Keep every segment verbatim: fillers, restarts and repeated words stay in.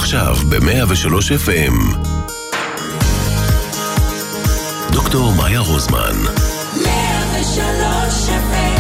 עכשיו ב-מאה ושלוש אף אם. דוקטור מאיה רוזמן. מאה ושלוש אף אם.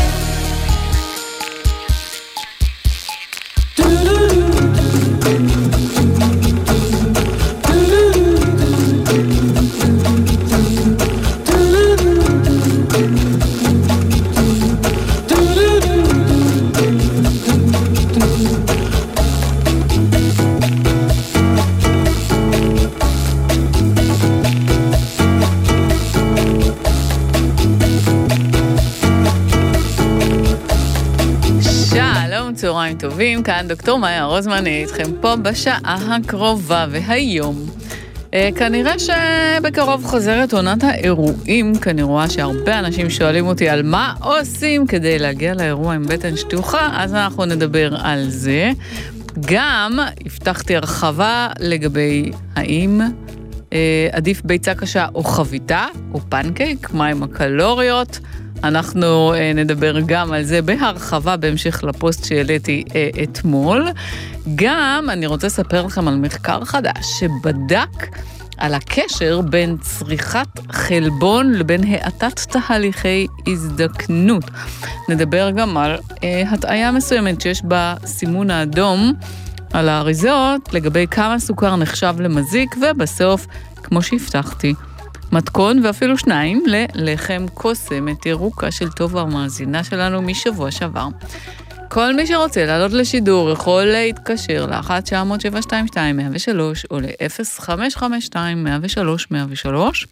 צהריים טובים, כאן דוקטור מאיה רוזמן, איתכם פה בשעה הקרובה, והיום אה, כנראה שבקרוב חוזרת עונת האירועים, כי אני רואה שהרבה אנשים שואלים אותי על מה עושים כדי להגיע לאירוע עם בטן שטוחה, אז אנחנו נדבר על זה. גם הבטחתי הרחבה לגבי האם אה, עדיף ביצה קשה או חביתה או פנקייק, מה עם הקלוריות. אנחנו אה, נדבר גם על זה בהרחבה בהמשך לפוסט שהעליתי אה, אתמול. גם אני רוצה לספר לכם על מחקר חדש שבדק על הקשר בין צריכת חלבון לבין האטת תהליכי הזדקנות. נדבר גם על אה, הטעיה מסוימת שיש סימון האדום על האריזות לגבי כמה סוכר נחשב למזיק, ובסוף, כמו שהבטחתי, מתכון ואפילו שניים ללחם קוסמת ירוקה של טובה המאזינה שלנו משבוע שעבר. כל מי שרוצה לעלות לשידור יכול להתקשר ל-אחת תשע אפס אפס שבע שתיים שתיים מאה ושלוש או ל-אפס חמש חמש שתיים מאה ושלוש מאה ושלוש,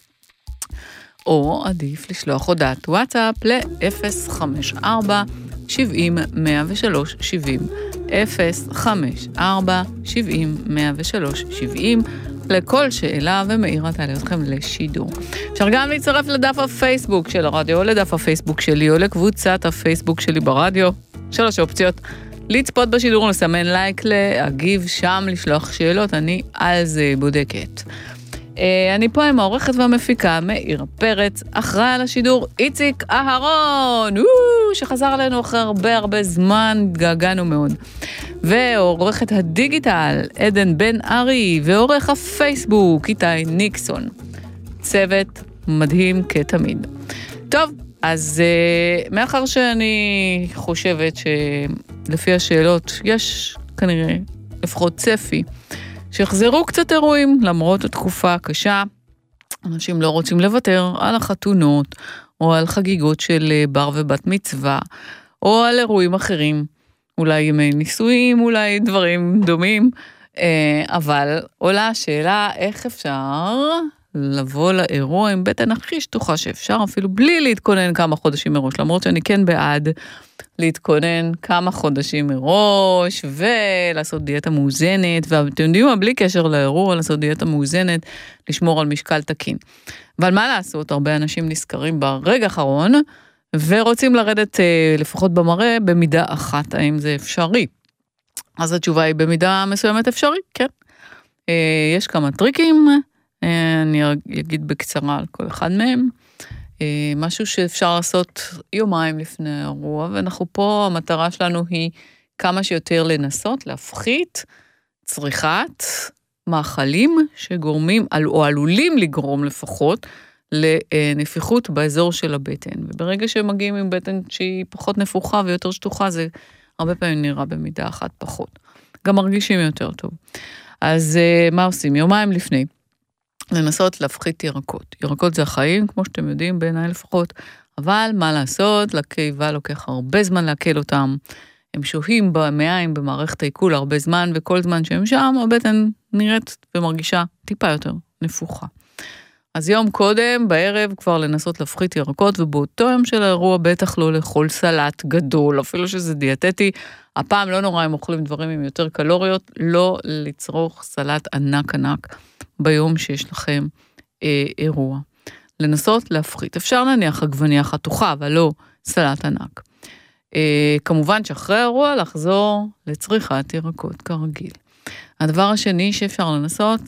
או עדיף לשלוח הודעת וואטסאפ ל-אפס חמש ארבע שבעים מאה ושלוש שבעים, אפס חמש ארבע שבעים מאה ושלוש שבעים, לכל שאלה, ומאירה תעלה אתכם לשידור. אפשר גם להצטרף לדף הפייסבוק של הרדיו, או לדף הפייסבוק שלי, או לקבוצת הפייסבוק שלי ברדיו. שלוש אופציות: לצפות בשידור, לסמן לייק, להגיב שם, לשלוח שאלות, אני על זה בודקת. אני פה עם העורכת והמפיקה מאירה פרץ, אחראי על השידור איציק אהרון, שחזר אלינו אחרי הרבה הרבה זמן, התגעגענו מאוד. ועורכת הדיגיטל עדן בן ארי, ועורך הפייסבוק איתי ניקסון. צוות מדהים כתמיד. טוב, אז uh, מאחר שאני חושבת שלפי השאלות יש כנראה לפחות צפי שיחזרו קצת אירועים למרות התקופה הקשה, אנשים לא רוצים לוותר על החתונות או על חגיגות של בר ובת מצווה או על אירועים אחרים, אולי ימי נישואים, אולי דברים דומים, אבל עולה השאלה איך אפשר לבוא לאירוע עם בטן הכי שטוחה שאפשר, אפילו בלי להתכונן כמה חודשים מראש, למרות שאני כן בעד להתכונן כמה חודשים מראש, ולעשות דיאטה מאוזנת, ואתם יודעים מה, בלי קשר לאירוע, לעשות דיאטה מאוזנת, לשמור על משקל תקין. אבל מה לעשות, הרבה אנשים נזכרים ברגע האחרון, ורוצים לרדת לפחות במראה במידה אחת, האם זה אפשרי? אז התשובה היא במידה מסוימת אפשרי, כן. יש כמה טריקים, אני אגיד בקצרה על כל אחד מהם. משהו שאפשר לעשות יומיים לפני האירוע, ואנחנו פה, המטרה שלנו היא כמה שיותר לנסות, להפחית צריכת מאכלים שגורמים, או עלולים לגרום לפחות, לנפיחות באזור של הבטן. וברגע שמגיעים עם בטן שהיא פחות נפוחה ויותר שטוחה, זה הרבה פעמים נראה במידה אחת פחות. גם מרגישים יותר טוב. אז מה עושים? יומיים לפני. לנסות להפחית ירקות. ירקות זה החיים, כמו שאתם יודעים, בעיניי לפחות. אבל מה לעשות? לקיבה לוקח הרבה זמן להקל אותם. הם שוהים במעיים, במערכת העיכול הרבה זמן, וכל זמן שהם שם, הבטן נראית ומרגישה טיפה יותר נפוחה. אז יום קודם, בערב, כבר לנסות להפחית ירקות, ובאותו יום של האירוע בטח לא לאכול סלט גדול, אפילו שזה דיאטטי. הפעם לא נורא אם אוכלים דברים עם יותר קלוריות, לא לצרוך סלט ענק ענק ביום שיש לכם אה, אירוע. לנסות להפחית. אפשר להניח עגבנייה חתוכה, אבל לא סלט ענק. אה, כמובן שאחרי האירוע לחזור לצריכת ירקות כרגיל. הדבר השני שאפשר לנסות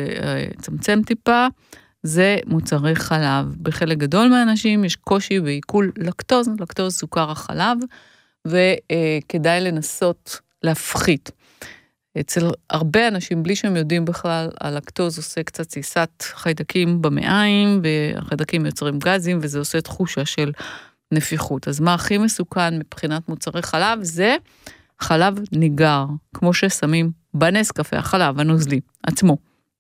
לצמצם טיפה, זה מוצרי חלב. בחלק גדול מהאנשים יש קושי בעיכול לקטוז, לקטוז סוכר החלב, וכדאי לנסות להפחית. אצל הרבה אנשים, בלי שהם יודעים בכלל, הלקטוז עושה קצת תסיסת חיידקים במעיים, והחיידקים יוצרים גזים, וזה עושה תחושה של נפיחות. אז מה הכי מסוכן מבחינת מוצרי חלב? זה חלב ניגר, כמו ששמים בנס קפה, החלב הנוזלי עצמו.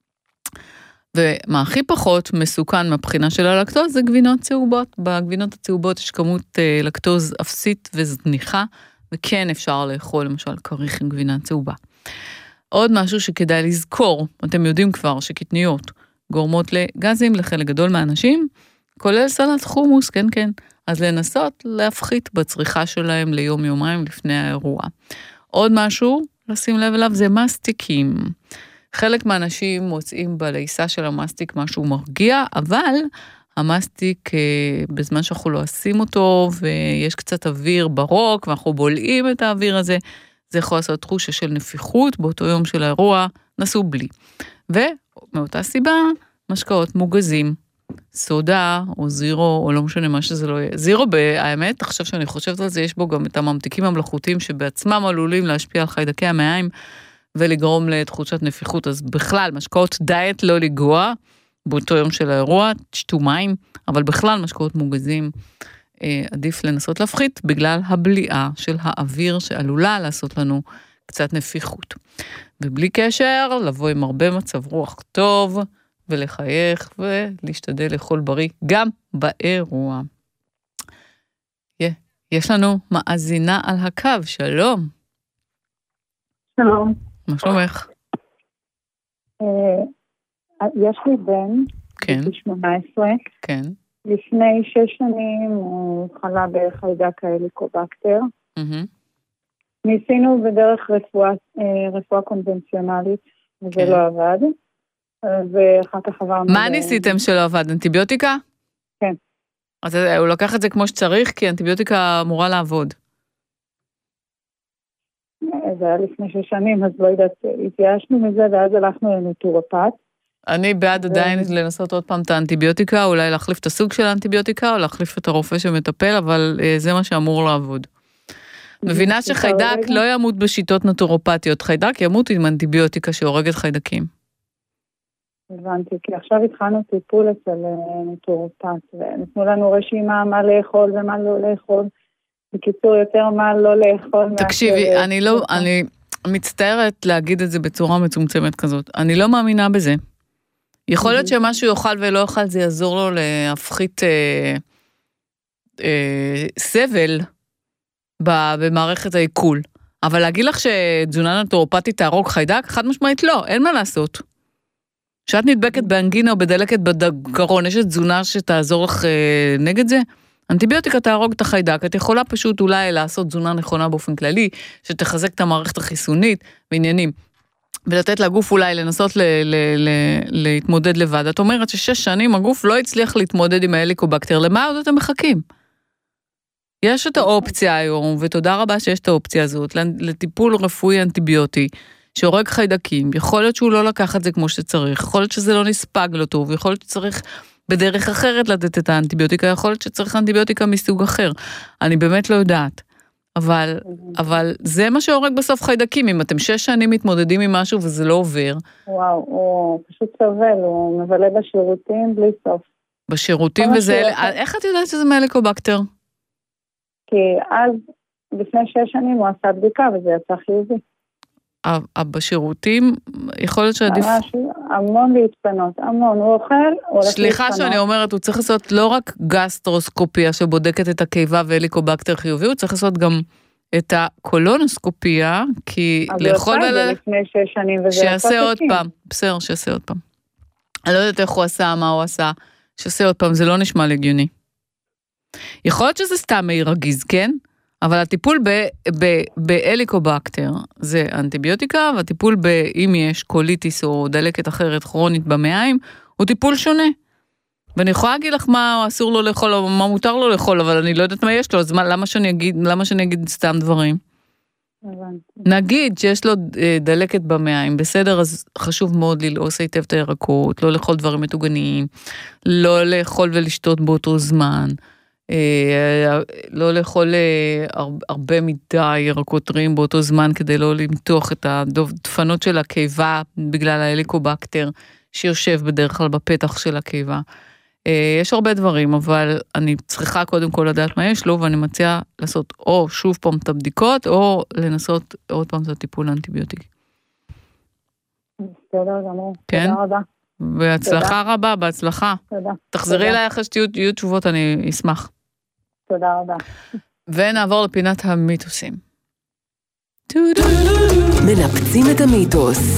ומה הכי פחות מסוכן מבחינה של הלקטוז, זה גבינות צהובות. בגבינות הצהובות יש כמות לקטוז אפסית וזניחה, וכן אפשר לאכול למשל כריך עם גבינה צהובה. עוד משהו שכדאי לזכור, אתם יודעים כבר שקטניות גורמות לגזים לחלק גדול מהאנשים, כולל סלט חומוס, כן כן, אז לנסות להפחית בצריכה שלהם ליום יומיים לפני האירוע. עוד משהו, לשים לב אליו, זה מסטיקים. חלק מהאנשים מוצאים בלעיסה של המסטיק משהו מרגיע, אבל המסטיק, בזמן שאנחנו לא עושים אותו, ויש קצת אוויר ברוק, ואנחנו בולעים את האוויר הזה, זה יכול לעשות תחושה של נפיחות, באותו יום של האירוע, נסו בלי. ומאותה סיבה, משקאות מוגזים, סודה, או זירו, או לא משנה מה שזה לא יהיה. זירו, באמת, עכשיו שאני חושבת על זה, יש בו גם את הממתיקים המלאכותיים, שבעצמם עלולים להשפיע על חיידקי המעיים, ולגרום לתחושת נפיחות. אז בכלל, משקאות דיאט לא לגוע, באותו יום של האירוע, תשתו מים, אבל בכלל משקאות מוגזים, אה, עדיף לנסות להפחית, בגלל הבליעה של האוויר, שעלולה לעשות לנו קצת נפיחות. ובלי קשר, לבוא עם הרבה מצב רוח טוב, ולחייך, ולהשתדל לאכול בריא, גם באירוע. Yeah. יש לנו מאזינה על הקו, שלום. שלום. מה שלומך? יש לי בן, כן. שמונה עשרה. כן. לפני שש שנים הוא חלה בחיידק ההליקובקטר. Mm-hmm. ניסינו בדרך רפואה, רפואה קונבנציונלית, וזה כן. לא עבד. ואחר כך עברנו... מה ב... ניסיתם שלא עבד? אנטיביוטיקה? כן. אז הוא לקח את זה כמו שצריך, כי אנטיביוטיקה אמורה לעבוד. זה היה לפני שש שנים, אז לא יודעת, התייאשנו מזה, ואז הלכנו לנטורופט. אני בעד עדיין לנסות עוד פעם את האנטיביוטיקה, אולי להחליף את הסוג של האנטיביוטיקה, או להחליף את הרופא שמטפל, אבל זה מה שאמור לעבוד. מבינה שחיידק לא ימות בשיטות נטורופטיות, חיידק ימות עם אנטיביוטיקה שהורגת חיידקים. הבנתי, כי עכשיו התחלנו טיפול אצל נטורופט, ונתנו לנו רשימה מה לאכול ומה לא לאכול, בקיצור יותר מה לא לאכול. תקשיבי, אני לא, אני מצטערת להגיד את זה בצורה מצומצמת כזאת, אני לא מאמינה בזה. יכול להיות שמשהו יאכל ולא יאכל, זה יעזור לו להפחית אה, אה, סבל במערכת העיכול. אבל להגיד לך שתזונה נטורופטית תהרוג חיידק, חד משמעית לא, אין מה לעשות. כשאת נדבקת באנגינה או בדלקת בגרון, יש תזונה שתעזור לך אה, נגד זה? אנטיביוטיקה תהרוג את החיידק, את יכולה פשוט אולי לעשות תזונה נכונה באופן כללי, שתחזק את המערכת החיסונית ועניינים. ולתת לגוף אולי לנסות ל- ל- ל- להתמודד לבד. את אומרת ששש שנים הגוף לא הצליח להתמודד עם ההליקובקטר, למה עוד אתם מחכים? יש את האופציה היום, ותודה רבה שיש את האופציה הזאת, לטיפול רפואי אנטיביוטי, שהורג חיידקים, יכול להיות שהוא לא לקח את זה כמו שצריך, יכול להיות שזה לא נספג לו טוב, יכול להיות שצריך בדרך אחרת לתת את האנטיביוטיקה, יכול להיות שצריך אנטיביוטיקה מסוג אחר, אני באמת לא יודעת. אבל, אבל זה מה שהורג בסוף חיידקים, אם אתם שש שנים מתמודדים עם משהו וזה לא עובר. וואו, הוא פשוט סובל, הוא מבלה בשירותים בלי סוף. בשירותים וזה, איך את יודעת שזה מהליקובקטר? כי אז, לפני שש שנים הוא עשה בדיקה וזה יצא חיובי. בשירותים, יכול להיות שעדיף... המון להתפנות, המון, הוא אוכל, הוא הולך להתפנות. סליחה שאני אומרת, הוא צריך לעשות לא רק גסטרוסקופיה שבודקת את הקיבה והליקובקטר חיובי, הוא צריך לעשות גם את הקולונוסקופיה, כי לאכול ול... אז הוא עשה את זה לפני שש שנים וזה... שיעשה עוד פעם, בסדר, שיעשה עוד פעם. אני לא יודעת איך הוא עשה, מה הוא עשה, שיעשה עוד פעם, זה לא נשמע לגיוני. יכול להיות שזה סתם מי רגיז, כן? אבל הטיפול בהליקובקטר זה אנטיביוטיקה, והטיפול אם יש קוליטיס או דלקת אחרת כרונית במעיים, הוא טיפול שונה. ואני יכולה להגיד לך מה אסור לו לאכול, או מה מותר לו לאכול, אבל אני לא יודעת מה יש לו, אז מה, למה שאני אגיד, למה שאני אגיד סתם דברים? נגיד שיש לו דלקת במעיים, בסדר, אז חשוב מאוד ללעוס היטב את הירקות, לא לאכול דברים מטוגנים, לא לאכול ולשתות באותו זמן, לא לאכול הרבה מדי ירקות טריים באותו זמן, כדי לא למתוח את הדפנות של הקיבה, בגלל ההליקובקטר, שיושב בדרך כלל בפתח של הקיבה. יש הרבה דברים, אבל אני צריכה קודם כל לדעת מה יש לו, ואני מציעה לעשות או שוב פעם את הבדיקות, או לנסות עוד פעם את הטיפול האנטיביוטיקי. בסדר גמור. כן? תודה רבה. בהצלחה רבה, בהצלחה. תודה. תחזרי אליי אחרי שתהיו תשובות, אני אשמח. תודה רבה. ונעבור לפינת המיתוסים. מנפצים את המיתוס.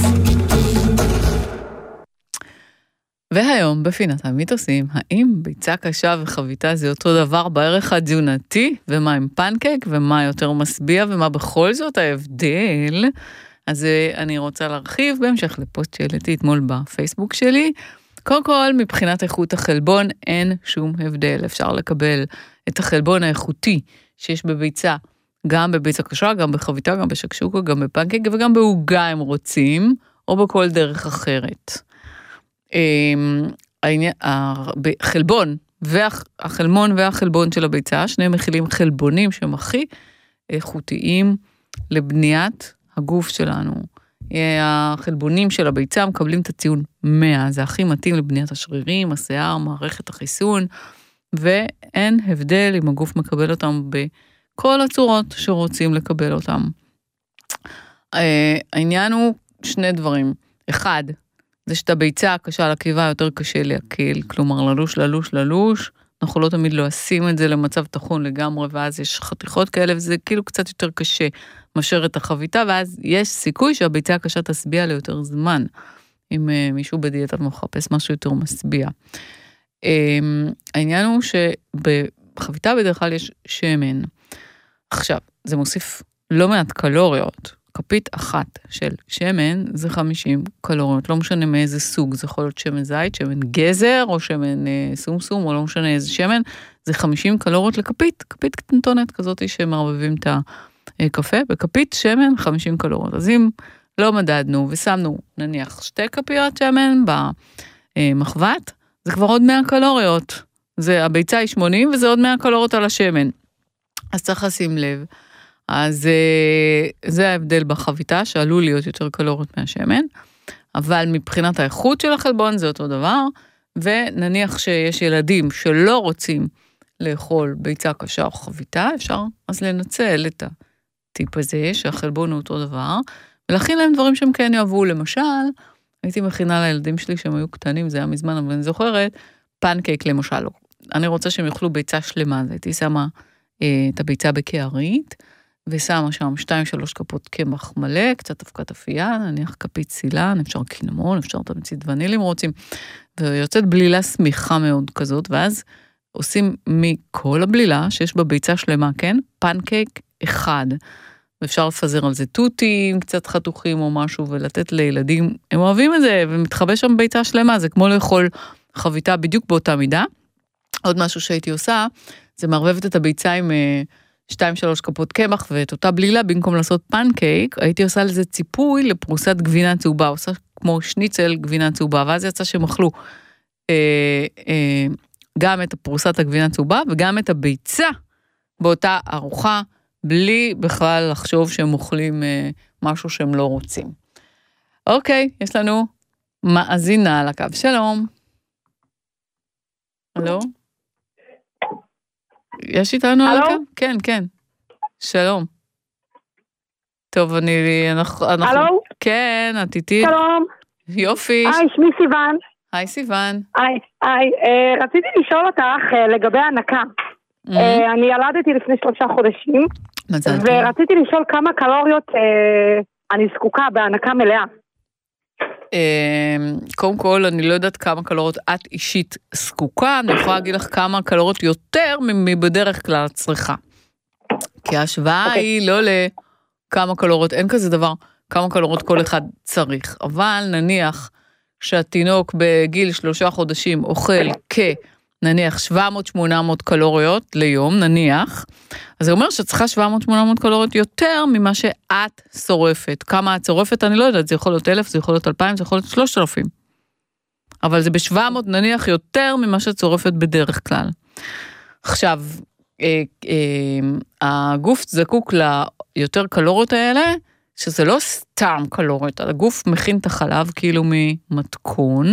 והיום בפינת המיתוסים, האם ביצה קשה וחביתה זה אותו דבר בערך התזונתי, ומה עם פנקייק, ומה יותר משביע, ומה בכל זאת ההבדל? אז אני רוצה להרחיב בהמשך לפוסט שהעליתי אתמול בפייסבוק שלי. קודם כל, מבחינת איכות החלבון אין שום הבדל. אפשר לקבל את החלבון האיכותי שיש בביצה, גם בביצה קשה, גם בחביתה, גם בשקשוקה, גם בפנקייק, וגם בעוגה אם רוצים, או בכל דרך אחרת. החלבון, והחלמון והחלבון של הביצה, שניהם מכילים חלבונים שהם הכי איכותיים לבניית הגוף שלנו. החלבונים של הביצה מקבלים את הציון מאה, זה הכי מתאים לבניית השרירים, השיער, מערכת החיסון, ואין הבדל אם הגוף מקבל אותם בכל הצורות שרוצים לקבל אותם. העניין הוא שני דברים. אחד, זה שאת הביצה הקשה לקיבה יותר קשה להקיל, כלומר ללוש, ללוש, ללוש, אנחנו לא תמיד לא עושים את זה למצב תחון לגמרי, ואז יש חתיכות כאלה, וזה כאילו קצת יותר קשה מאשר את החביתה, ואז יש סיכוי שהביצה הקשה תסביע ליותר זמן, אם uh, מישהו בדיאטה מחפש משהו יותר מסביע. Um, העניין הוא שבחביתה בדרך כלל יש שמן. עכשיו, זה מוסיף לא מעט קלוריות, כפית אחת של שמן זה חמישים קלוריות, לא משנה מאיזה סוג, זה יכול להיות שמן זית, שמן גזר, או שמן אה, סום סום, או לא משנה איזה שמן, זה חמישים קלוריות לכפית, כפית קטנטונת כזאת שמערבבים את הקפה, בכפית שמן חמישים קלוריות, אז אם לא מדדנו ושמנו נניח שתי כפיות שמן במחבת, זה כבר עוד מאה קלוריות, זה הביצה היא שמונים וזה עוד מאה קלוריות על השמן, אז צריך לשים לב, אז זה ההבדל בחביתה, שעלול להיות יותר קלוריות מהשמן, אבל מבחינת האיכות של החלבון זה אותו דבר, ונניח שיש ילדים שלא רוצים לאכול ביצה קשה או חביתה, אפשר אז לנצל את הטיפ הזה, שהחלבון הוא אותו דבר, ולהכין להם דברים שהם כן יאהבו, למשל, הייתי מכינה לילדים שלי שהם היו קטנים, זה היה מזמן, אבל אני זוכרת, פנקייק למשל, אני רוצה שהם יאכלו ביצה שלמה, אז הייתי שמה את הביצה בקערית, ושמה שם שתיים שלוש כפות קמח מלא, קצת אבקת אפייה, נניח כפית סילן, אפשר קינמון, אפשר תמצית וניל אם רוצים, ויוצאת בלילה סמיכה מאוד כזאת, ואז עושים מכל הבלילה, שיש בה ביצה שלמה, כן? פנקייק אחד, ואפשר לפזר על זה טוטים, קצת חתוכים או משהו, ולתת לילדים, הם אוהבים את זה, ומתחבא שם ביצה שלמה, זה כמו לאכול חביתה בדיוק באותה מידה. עוד משהו שהייתי עושה, זה מערבבת את הביצה עם שתיים שלוש כפות קמח, ואת אותה בלילה, במקום לעשות פנקייק, הייתי עושה לזה ציפוי לפרוסת גבינה צהובה, עושה כמו שניצל גבינה צהובה, ואז יצא שמאכלו אה, אה, גם את פרוסת הגבינה צהובה, וגם את הביצה באותה ארוחה, בלי בכלל לחשוב שהם אוכלים אה, משהו שהם לא רוצים. אוקיי, יש לנו מאזינה על הקו, שלום. הלו? יש איתנו על הקו? כן, כן. שלום. טוב, אני... אנחנו, הלו? כן, את איתי. שלום. יופי. היי, שמי סיוון. היי, סיוון. היי, היי. אה, רציתי לשאול אותך אה, לגבי הנקה. Mm-hmm. אה, אני ילדתי לפני שלושה חודשים. מזל טוב. ורציתי לשאול כמה קלוריות אה, אני זקוקה בהנקה מלאה. קודם כל, אני לא יודעת כמה קלוריות את אישית זקוקה, אני יכולה להגיד לך כמה קלוריות יותר מבדרך כלל צריכה. כי ההשוואה okay. היא לא לכמה קלוריות, אין כזה דבר, כמה קלוריות כל אחד צריך. אבל נניח שהתינוק בגיל שלושה חודשים אוכל כ... נניח שבע מאות שמונה מאות קלוריות ליום, נניח, אז זה אומר שצריכה שבע מאות שמונה מאות קלוריות יותר ממה שאת שורפת. כמה את שורפת, אני לא יודעת, זה יכול להיות אלף, זה יכול להיות אלפיים, זה יכול להיות שלושת אלפים. אבל זה ב-שבע מאות נניח יותר ממה שאת שורפת בדרך כלל. עכשיו, אה, אה, הגוף זקוק ליותר קלוריות האלה, שזה לא סתם קלוריות, הגוף מכין את החלב כאילו ממתכון,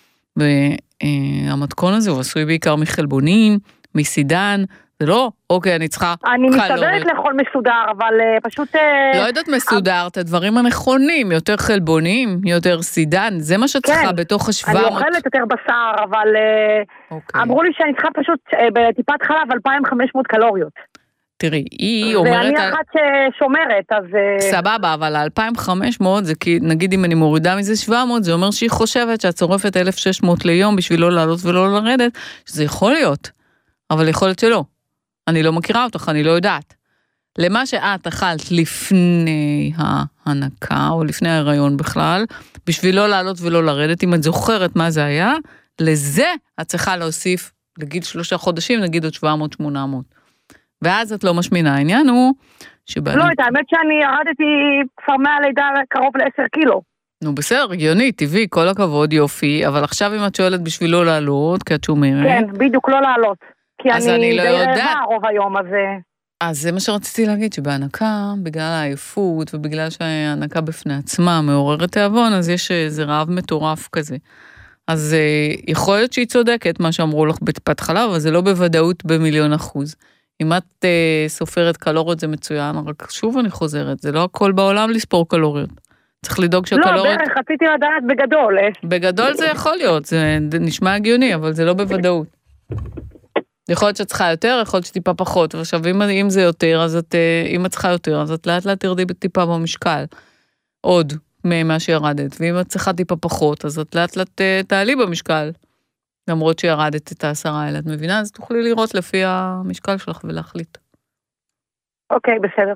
והמתכון הזה הוא עשוי בעיקר מחלבונים, מסידן, זה לא, אוקיי, אני צריכה אני קלוריות. אני משתדלת לאכול מסודר, אבל uh, פשוט... Uh, לא יודעת מסודר, את הדברים הנכונים, יותר חלבונים, יותר סידן, זה מה שצריכה כן, בתוך השבע מאות. אני אוכלת יותר בשר, אבל uh, אוקיי. אמרו לי שאני צריכה פשוט uh, בטיפת חלב אלפיים וחמש מאות קלוריות. תראי, היא אומרת... ואני אחת ששומרת, אז... סבבה, אבל אלפיים וחמש מאות, זה כי, נגיד אם אני מורידה מזה שבע מאות, זה אומר שהיא חושבת שאת צורפת אלף ושש מאות ליום בשביל לא לעלות ולא לרדת, שזה יכול להיות, אבל יכול להיות שלא. אני לא מכירה אותך, אני לא יודעת. למה שאת אכלת לפני ההנקה, או לפני ההיריון בכלל, בשביל לא לעלות ולא לרדת, אם את זוכרת מה זה היה, לזה את צריכה להוסיף, לגיל שלושה חודשים, נגיד עוד שבע מאות שמונה מאות. ואז את לא משמינה, העניין הוא שבאמת... לא, את האמת שאני ירדתי כבר מהלידה קרוב לעשר קילו. נו בסדר, הגיוני, טבעי, כל הכבוד, יופי, אבל עכשיו אם את שואלת בשביל לא לעלות, כי את שומרת... כן, בדיוק לא לעלות. כי אני לא די יודעת. רעבה רוב היום, אז... אז זה מה שרציתי להגיד, שבהנקה, בגלל העייפות, ובגלל שההנקה בפני עצמה מעוררת תיאבון, אז יש איזה רעב מטורף כזה. אז יכול להיות שהיא צודקת, מה שאמרו לך בטיפת חלב, אבל זה לא בוודאות במיליון אחוז. אם את uh, סופרת קלוריות זה מצוין, רק שוב אני חוזרת, זה לא הכל בעולם לספור קלוריות. צריך לדאוג שהקלוריות... לא, בערך, רציתי לדעת בגדול. בגדול זה יכול להיות, זה נשמע הגיוני, אבל זה לא בוודאות. יכול להיות שאת צריכה יותר, יכול להיות שטיפה פחות, ועכשיו אם, אם זה יותר, אז את, אם את צריכה יותר, אז את לאט לאט תרדי טיפה במשקל, עוד ממה שירדת, ואם את צריכה טיפה פחות, אז את לאט לאט תעלי במשקל. למרות שירדת את העשרה האלה, את מבינה? אז תוכלי לראות לפי המשקל שלך ולהחליט. אוקיי, בסדר.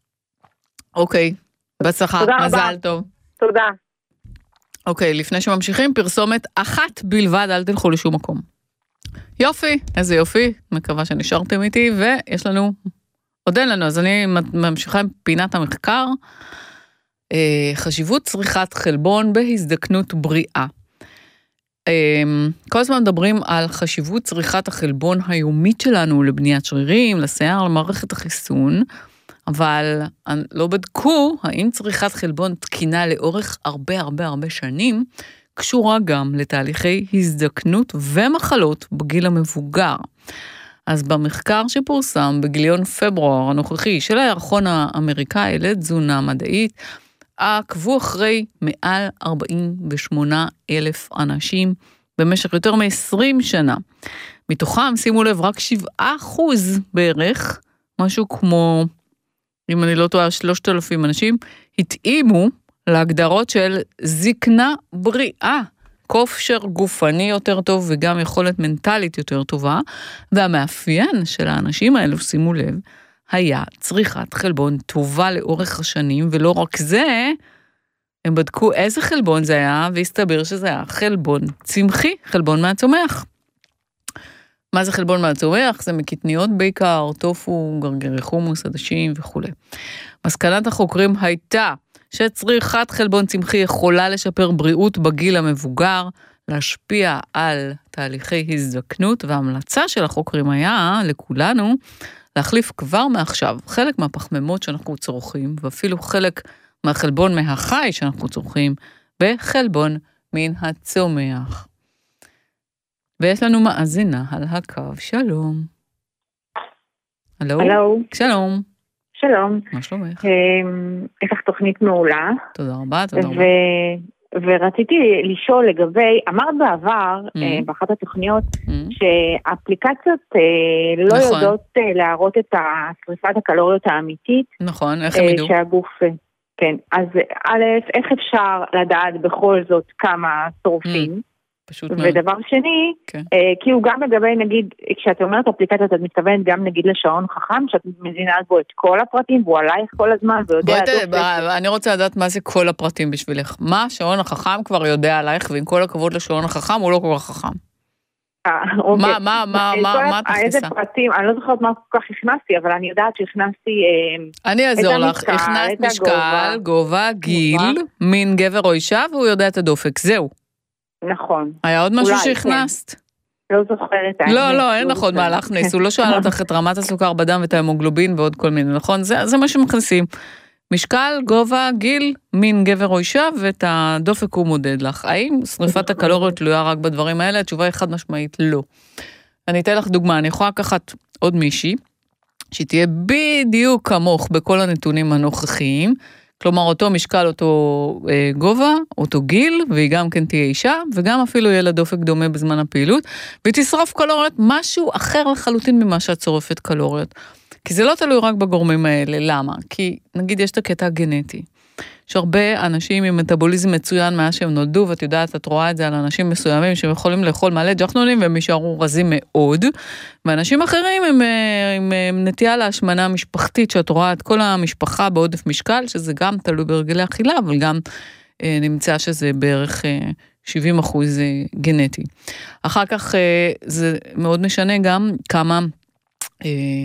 אוקיי, בהצלחה, מזל טוב. תודה. אוקיי, לפני שממשיכים, פרסומת אחת בלבד, אל תלכו לשום מקום. יופי, איזה יופי, מקווה שנשארתם איתי, ויש לנו, עוד אין לנו, אז אני ממשיכה עם פינת המחקר, חשיבות צריכת חלבון בהזדקנות בריאה. כל הזמן מדברים על חשיבות צריכת החלבון היומית שלנו לבניית שרירים, לשיער, למערכת החיסון, אבל לא בדקו האם צריכת חלבון תקינה לאורך הרבה הרבה הרבה שנים, קשורה גם לתהליכי הזדקנות ומחלות בגיל המבוגר. אז במחקר שפורסם בגיליון פברואר הנוכחי של הירחון האמריקאי לתזונה מדעית, עקבו אחרי מעל ארבעים ושמונה אלף אנשים במשך יותר מ-עשרים שנה. מתוכם, שימו לב, רק שבעה אחוז בערך, משהו כמו, אם אני לא טועה, שלושת אלפים אנשים, התאימו להגדרות של זקנה בריאה, כושר גופני יותר טוב וגם יכולת מנטלית יותר טובה, והמאפיין של האנשים האלו, שימו לב, היה צריכת חלבון טובה לאורך השנים, ולא רק זה, הם בדקו איזה חלבון זה היה, והסתבר שזה היה חלבון צמחי, חלבון מהצומח. מה זה חלבון מהצומח? זה מקטניות בעיקר, טופו, גרגרי חומוס, עדשים וכו'. מסקנת החוקרים הייתה שצריכת חלבון צמחי יכולה לשפר בריאות בגיל המבוגר, להשפיע על תהליכי הזדקנות, וההמלצה של החוקרים היה לכולנו, להחליף כבר מעכשיו חלק מהפחמימות שאנחנו צורכים, ואפילו חלק מהחלבון מהחי שאנחנו צורכים, בחלבון מן הצומח. ויש לנו מאזינה על הקו, שלום. הלו? הלו. שלום. שלום. מה שלומך? יש לך תוכנית מעולה. תודה רבה, תודה רבה. ורציתי לשאול לגבי, אמרת בעבר, באחת התוכניות, שאפליקציות לא יודעות להראות את שריפת הקלוריות האמיתית. נכון, איך הם ידעו? שהגוף, כן. אז א', איך אפשר לדעת בכל זאת כמה שורפים? ודבר שני, כי הוא גם לגבי, נגיד, כשאת אומרת אפליקציות, את מתכוונת גם נגיד לשעון חכם, שאת מזינה בו את כל הפרטים, והוא עלייך כל הזמן, ויודע... אני רוצה לדעת מה זה כל הפרטים בשבילך. מה השעון החכם כבר יודע עלייך, ועם כל הכבוד לשעון החכם, הוא לא כל כך חכם. מה, מה, מה, מה את מכניסה? איזה פרטים, אני לא זוכרת מה כל כך הכנסתי, אבל אני יודעת שהכנסתי... אני אעזור לך, הכנסת משקל, גובה, גיל, מין גבר או אישה, והוא יודע את הדופק, זהו. נכון. היה עוד משהו שהכנסת? לא זוכרת. לא, לא, אין לך עוד מהלך נס, הוא לא שאל אותך את רמת הסוכר בדם ואת ההמוגלובין ועוד כל מיני, נכון? זה מה שמכניסים. משקל, גובה, גיל, מין גבר או אישה, ואת הדופק הוא מודד לך. האם שריפת הקלוריות תלויה רק בדברים האלה? התשובה היא חד משמעית לא. אני אתן לך דוגמה, אני יכולה לקחת עוד מישהי, שתהיה בדיוק כמוך בכל הנתונים הנוכחיים, כלומר אותו משקל, אותו אה, גובה, אותו גיל, והיא גם כן תהיה אישה, וגם אפילו יהיה לה דופק דומה בזמן הפעילות, והיא תשרוף קלוריות משהו אחר לחלוטין ממה שאת שורפת קלוריות. כי זה לא תלוי רק בגורמים האלה, למה? כי נגיד יש את הקטע הגנטי, יש הרבה אנשים עם מטאבוליזם מצוין מאז שהם נולדו, ואת יודעת, את רואה את זה על אנשים מסוימים שהם יכולים לאכול מלא ג'חנונים, והם יישארו רזים מאוד, ואנשים אחרים הם עם, עם נטייה להשמנה משפחתית, שאת רואה את כל המשפחה בעודף משקל, שזה גם תלוי ברגלי אכילה, אבל גם אה, נמצא שזה בערך אה, שבעים אחוז אה, גנטי. אחר כך אה, זה מאוד משנה גם כמה אה,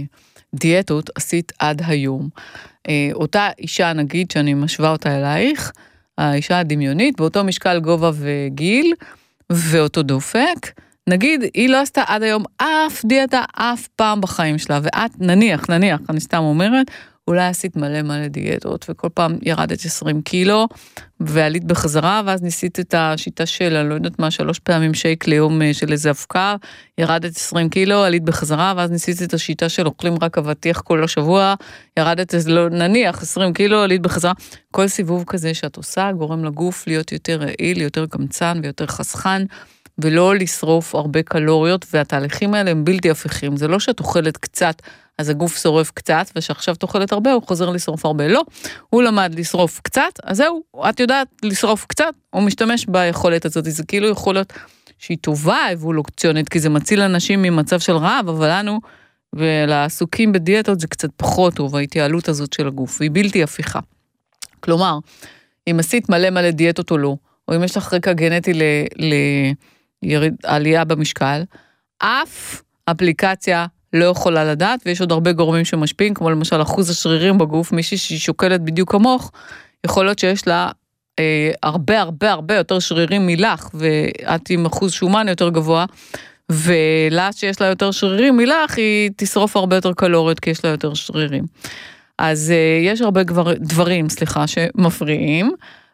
דיאטות עשית עד היום. אותה אישה, נגיד, שאני משווה אותה אלייך, האישה הדמיונית, באותו משקל גובה וגיל, ואותו דופק, נגיד, היא לא עשתה עד היום אף דיאטה, אף פעם בחיים שלה, ואת, נניח, נניח, אני סתם אומרת, אולי עשית מלא מלא דיאטות, וכל פעם ירדת עשרים קילו, ועלית בחזרה, ואז ניסית את השיטה של, אני לא יודעת מה, שלוש פעמים שייק ליום של איזה אבקה, ירדת עשרים קילו, עלית בחזרה, ואז ניסית את השיטה של אוכלים רק אבטיח כל השבוע, ירדת, לא, נניח, עשרים קילו, עלית בחזרה. כל סיבוב כזה שאת עושה, גורם לגוף להיות יותר רעיל, יותר קמצן ויותר חסכן, ולא לשרוף הרבה קלוריות, והתהליכים האלה הם בלתי הפיכים. זה לא שאת אוכלת קצת, אז הגוף שורף קצת, ושעכשיו תאכלת הרבה, הוא חוזר לשרוף הרבה. לא, הוא למד לשרוף קצת, אז זהו, את יודעת לשרוף קצת, הוא משתמש ביכולת הזאת, זה כאילו יכולת שהיא טובה, אבולוציונית, כי זה מציל אנשים ממצב של רעב, אבל לנו, ולעסוקים בדיאטות, זה קצת פחות טוב, ההתייעלות הזאת של הגוף, והיא בלתי הפיכה. כלומר, אם עשית מלא מלא דיאטות או לא, או אם יש לך רקע גנטי לעלייה במשקל, אף אפליקציה לא יכולה לדעת, ויש עוד הרבה גורמים שמשפיעים, כמו למשל אחוז השרירים בגוף, מישהי שהיא שוקלת בדיוק כמוך, יכול להיות שיש לה אה, הרבה הרבה הרבה יותר שרירים מלך, ואת עם אחוז שומן יותר גבוה, ולה שיש לה יותר שרירים מלך, היא תשרוף הרבה יותר קלוריות, כי יש לה יותר שרירים. אז אה, יש הרבה גבר, דברים, סליחה, שמפריעים,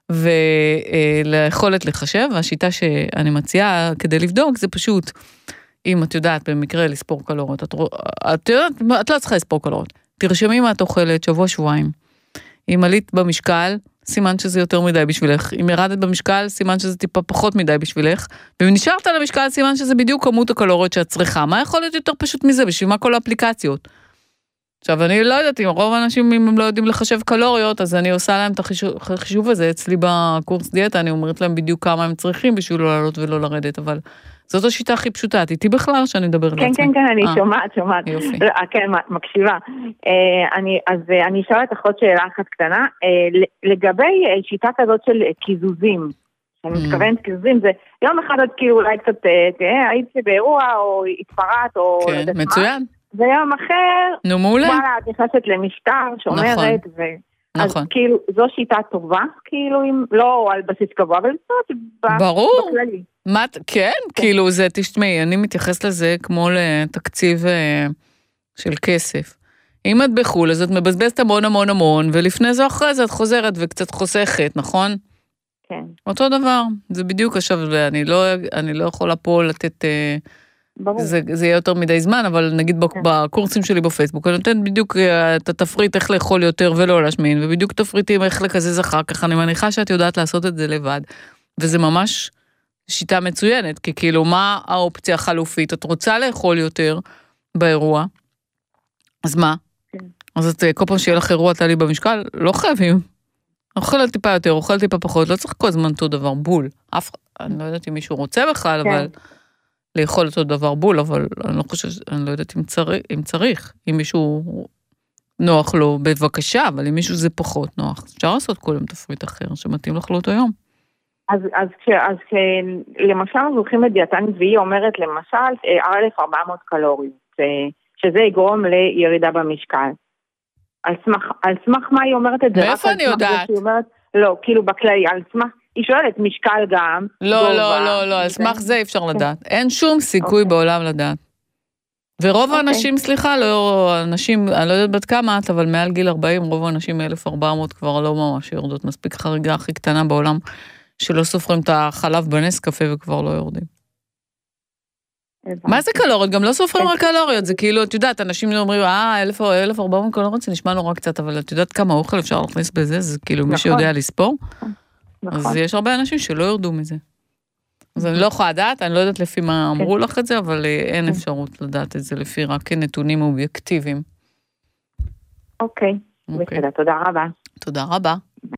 וליכולת לחשב, והשיטה שאני מציעה כדי לבדוק, זה פשוט, אם את יודעת במקרה לספור קלוריות, את, את יודעת, את לא צריכה לספור קלוריות, תרשמי מה את אוכלת שבוע שבועיים, אם עלית במשקל, סימן שזה יותר מדי בשבילך, אם ירדת במשקל, סימן שזה טיפה פחות מדי בשבילך, ואם נשארת על המשקל, סימן שזה בדיוק כמות הקלוריות שאת צריכה, מה יכול להיות יותר פשוט מזה, בשביל מה כל האפליקציות? עכשיו, אני לא יודעת, אם רוב האנשים, אם הם לא יודעים לחשב קלוריות, אז אני עושה להם את החישוב הזה, אצלי בקורס דיאטה, אני אומרת להם בדיוק כמה הם צריכים, בשביל לא לעלות ולא לרדת, אבל זאת השיטה הכי פשוטה, את איתי בכלל שאני אדבר לעצמי. כן, כן, כן, אני שומעת, שומעת. יופי. כן, מקשיבה. אז אני אשאל את אחות שאלה אחת קטנה, לגבי שיטה כזאת של קיזוזים, אני מתכוונת קיזוזים, זה יום אחד עוד כאילו אולי קצת, תראה, הייתי באירוע, או התפרעת, או... כן, מצוין. ויום אחר, נו מעולה. וואלה, את נכנסת למשטר, שומרת, ו... נכון. אז כאילו, זו שיטה טובה, כאילו, אם לא על בסיס קבוע, אבל זאת ברור. בכללי. מה, כן, כאילו, זה, תשמעי, אני מתייחס לזה כמו לתקציב של כסף. אם את בחול, אז את מבזבזת המון המון המון, ולפני זה אחרי זה את חוזרת וקצת חוסכת, נכון? כן. אותו דבר, זה בדיוק עכשיו, אני לא, אני לא יכולה פה לתת... זה, זה יהיה יותר מדי זמן, אבל נגיד בקורסים שלי בפייסבוק, אני נותנת בדיוק את התפריט איך לאכול יותר ולא להשמין, ובדיוק תפריטים איך לקזז אחר כך, אני מניחה שאת יודעת לעשות את זה לבד, וזה ממש שיטה מצוינת, כי כאילו מה האופציה החלופית, את רוצה לאכול יותר באירוע, אז מה? אז את כל פעם שיהיה לך אירוע תעלי במשקל, לא חייבים, אוכלת טיפה יותר, אוכל טיפה פחות, לא צריך כל הזמן אותו דבר בול, אף, אני לא יודעת אם מישהו רוצה בכלל, אבל... לאכול אותו דבר בול, אבל אני לא חושב, אני לא יודעת אם צריך, אם צריך, אם מישהו נוח לו בבקשה, אבל אם מישהו זה פחות נוח, אפשר לעשות כל יום תפריט אחר, שמתאים לך לאותו יום. אז, אז, אז למשל, אנחנו הולכים לדיאטנית, והיא אומרת, למשל, אלף וארבע מאות קלוריות, שזה יגרום לירידה במשקל. על סמך, על סמך מה היא אומרת את זה? מאיפה אני יודעת? אומרת, לא, כאילו בכללי, על סמך, היא שואלת משקל גם. לא, לא, לא, לא, על סמך זה אפשר לדעת. אין שום סיכוי בעולם לדעת. ורוב האנשים, סליחה, לא, אנשים, אני לא יודעת בת כמה את, אבל מעל גיל ארבעים, רוב האנשים מ-אלף וארבע מאות כבר לא ממש יורדות, מספיק חריגה הכי קטנה בעולם, שלא סופרים את החלב בנס קפה וכבר לא יורדים. מה זה קלוריות? גם לא סופרים רק קלוריות, זה כאילו, את יודעת, אנשים אומרים, אה, אלף וארבע מאות קלוריות, זה נשמע נורא קצת, אבל את יודעת כמה אוכל אפשר להכניס בזה, זה כאילו מי שיודע לספור, אז יש הרבה אנשים שלא יורדו מזה. אז אני לא יכולה לדעת, אני לא יודעת לפי מה אמרו לך את זה, אבל אין אפשרות לדעת את זה לפי רק נתונים אובייקטיביים. אוקיי, בסדר, תודה רבה. תודה רבה.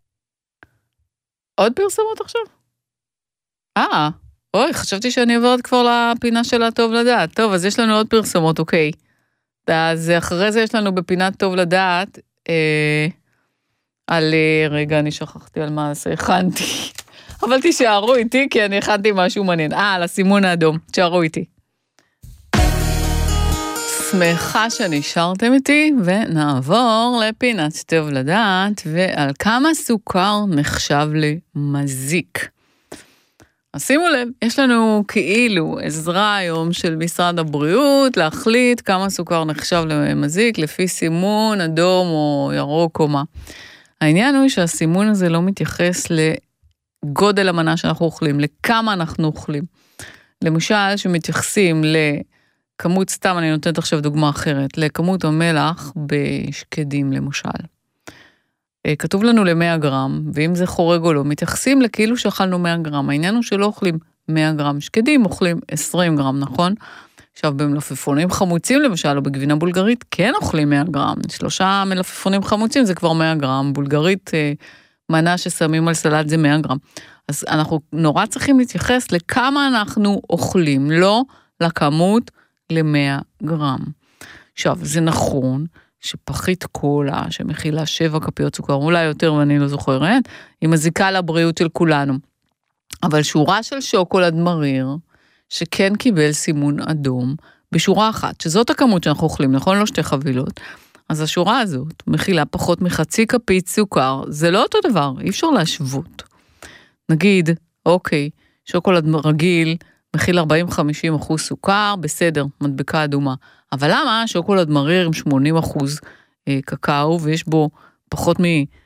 עוד פרסומות עכשיו? אה, אוי, חשבתי שאני עוברת כבר לפינה של הטוב לדעת. טוב, אז יש לנו עוד פרסומות, אוקיי. אז אחרי זה יש לנו בפינת טוב לדעת, אה, על, רגע, אני שכחתי על מה זה, הכנתי. אבל תישארו איתי, כי אני הכנתי משהו מעניין. אה, על הסימון האדום, תישארו איתי. שמחה שנשארתם איתי, ונעבור לפינת טוב לדעת, ועל כמה סוכר נחשב למזיק. אז שימו לב, יש לנו כאילו עזרה היום של משרד הבריאות, להחליט כמה סוכר נחשב למזיק, לפי סימון אדום או ירוק או מה. העניין הוא שהסימון הזה לא מתייחס לגודל המנה שאנחנו אוכלים, לכמה אנחנו אוכלים. למשל, שמתייחסים לכמות, סתם אני נותנת עכשיו דוגמה אחרת, לכמות המלח בשקדים למשל. כתוב לנו ל-מאה גרם, ואם זה חורג או לא, מתייחסים לכאילו שאכלנו מאה גרם. העניין הוא שלא אוכלים מאה גרם שקדים, אוכלים עשרים גרם, נכון? עכשיו, במלפפונים חמוצים למשל, או בגבינה בולגרית, כן אוכלים מאה גרם. שלושה מלפפונים חמוצים זה כבר מאה גרם, בולגרית מנה ששמים על סלט זה מאה גרם. אז אנחנו נורא צריכים להתייחס לכמה אנחנו אוכלים, לא לכמות ל-מאה גרם. עכשיו, זה נכון שפחית קולה, שמכילה שבע כפיות סוכר, אולי יותר ואני לא זוכרת, היא מזיקה לבריאות של כולנו. אבל שורה של שוקולד מריר, שכן קיבל סימון אדום, בשורה אחת, שזאת הכמות שאנחנו אוכלים, נכון? לא שתי חבילות. אז השורה הזאת מכילה פחות מחצי כפית סוכר, זה לא אותו דבר, אי אפשר להשוות. נגיד, אוקיי, שוקולד רגיל, מכיל ארבעים עד חמישים אחוז סוכר, בסדר, מדבקה אדומה. אבל למה שוקולד מריר עם שמונים אחוז אה, קקאו, ויש בו פחות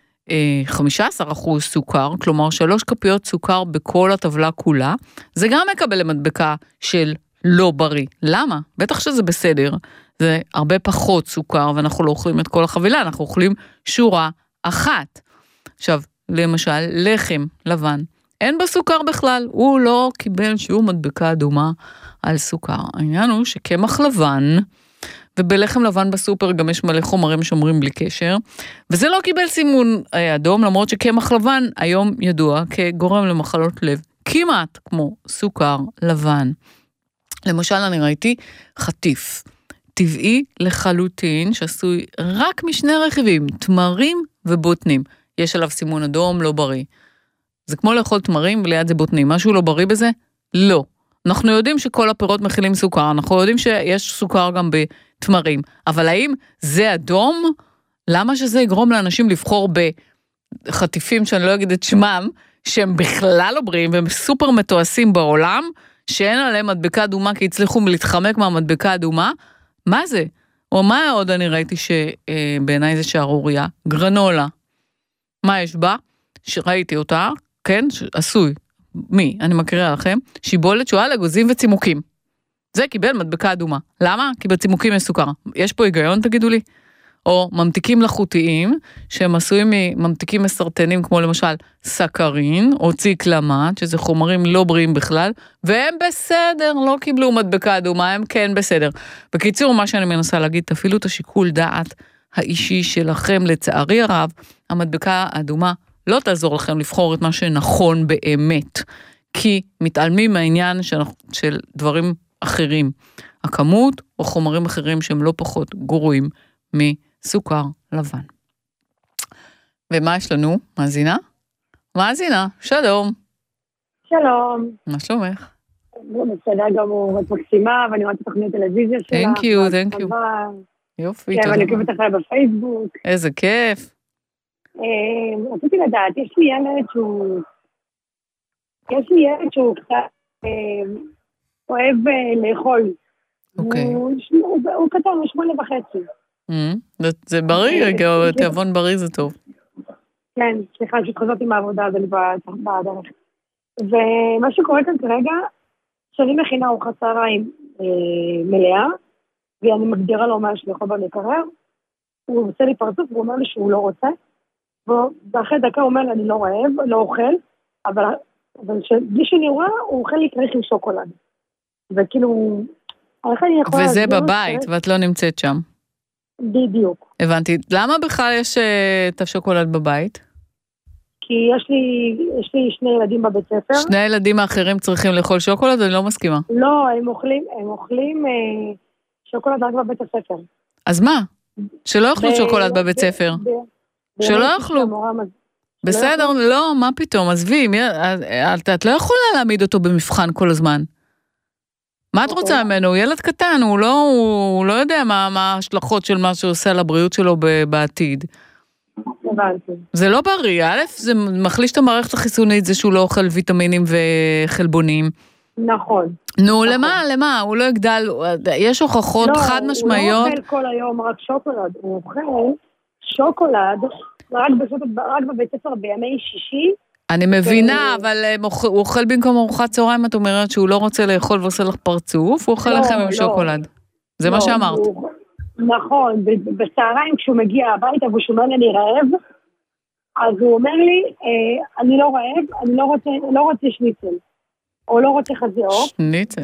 מ-חמישה עשר אחוז סוכר, כלומר שלוש כפיות סוכר בכל הטבלה כולה, זה גם מקבל למדבקה של לא בריא. למה? בטח שזה בסדר, זה הרבה פחות סוכר, ואנחנו לא אוכלים את כל החבילה, אנחנו אוכלים שורה אחת. עכשיו, למשל, לחם לבן, אין בסוכר בכלל, הוא לא קיבל שום מדבקה אדומה על סוכר. העניין הוא שקמח לבן, ובלחם לבן בסופר גם יש מלא חומרים שומרים בלי קשר, וזה לא קיבל סימון אדום, למרות שקמח לבן היום ידוע כגורם למחלות לב, כמעט כמו סוכר לבן. למשל, אני ראיתי חטיף, טבעי לחלוטין, שעשוי רק משני רכיבים, תמרים ובוטנים. יש עליו סימון אדום, לא בריא. זה כמו לאכול תמרים וליד זה בוטנים. משהו לא בריא בזה? לא. אנחנו יודעים שכל הפירות מכילים סוכר, אנחנו יודעים שיש סוכר גם בתמרים, אבל האם זה אדום? למה שזה יגרום לאנשים לבחור בחטיפים שאני לא אגיד את שמם, שהם בכלל לא בריאים והם סופר מתועשים בעולם, שאין עליהם מדבקה אדומה כי הצליחו להתחמק מהמדבקה אדומה? מה זה? או מה עוד אני ראיתי שבעיניי זה שערוריה? גרנולה. מה יש בה? שראיתי אותה, כן, עשוי. מי? אני מקריאה לכם. שיבולת שואה לגוזים וצימוקים. זה קיבל מדבקה אדומה. למה? כי בצימוקים יש סוכר. יש פה היגיון, תגידו לי? או ממתיקים לחוטיים, שהם עשויים ממתיקים מסרטנים, כמו למשל סקרין, או ציקלמט, שזה חומרים לא בריאים בכלל, והם בסדר, לא קיבלו מדבקה אדומה, הם כן בסדר. בקיצור, מה שאני מנסה להגיד, תפעילו את השיקול דעת האישי שלכם, לצערי הרב, המדבקה האדומה לא תעזור לכם לבחור את מה שנכון באמת, כי מתעלמים מהעניין של, של דברים אחרים, הכמות או חומרים אחרים שהם לא פחות גרועים מסוכר לבן. ומה יש לנו? מאזינה? מאזינה, שלום. שלום. מה שלומך? בסדר גמור, את מקסימה, ואני רואה את תוכנית טלוויזיה שלך. Thank you, thank you. יופי, תודה. כן, ואני עוקבת אחרי בפייסבוק. איזה כיף. רציתי לדעת, יש לי ילד שהוא יש לי ילד שהוא קצת אוהב לאכול. אוקיי. הוא קטן, הוא שמונה וחצי. זה בריא, תיאבון בריא זה טוב. כן, סליחה, שתחזות עם העבודה הזו בדרך. ומה שקורה כאן כרגע, שאני מכינה ארוחת צהריים מלאה, ואני מגדירה לו מה יש לאכול במקרר, הוא עושה לי פרצוף, והוא אומר לי שהוא לא רוצה, ואחרי דקה הוא אומר לי, אני לא רעב, לא אוכל, אבל בלי שאני רואה, הוא אוכל לי כריך עם שוקולד. וכאילו, איך אני יכולה... וזה בבית, ואת לא נמצאת שם. בדיוק. הבנתי. למה בכלל יש את השוקולד בבית? כי יש לי, יש לי שני ילדים בבית ספר. שני ילדים האחרים צריכים לאכול שוקולד? אני לא מסכימה. לא, הם אוכלים, הם אוכלים אה, שוקולד רק בבית הספר. אז מה? שלא יאכלו שוקולד בבית ספר. שלא יאכלו. בסדר, לא, מה פתאום? עזבי, את לא יכולה להעמיד אותו במבחן כל הזמן. מה את רוצה ממנו? הוא ילד קטן, הוא לא, הוא לא יודע מה, מה ההשלכות של מה שעושה לבריאות שלו בעתיד. זה לא בריא, א', זה מחליש את המערכת החיסונית, זה שהוא לא אוכל ויטמינים וחלבונים. נכון. נו, למה, למה? הוא לא יגדל, יש הוכחות חד משמעיות. הוא לא אוכל כל היום רק שוקולד, הוא אוכל שוקולד רק בבית ספר בימי שישי. אני מבינה, אבל הוא אוכל במקום ארוחת צהריים, את אומרת שהוא לא רוצה לאכול ועושה לך פרצוף, הוא אוכל לכם עם שוקולד. זה מה שאמרת. נכון, בצהריים כשהוא מגיע הביתה והוא שומע לי אני רעב, אז הוא אומר לי, אני לא רעב, אני לא רוצה שניצל, או לא רוצה חזה עוף. שניצל.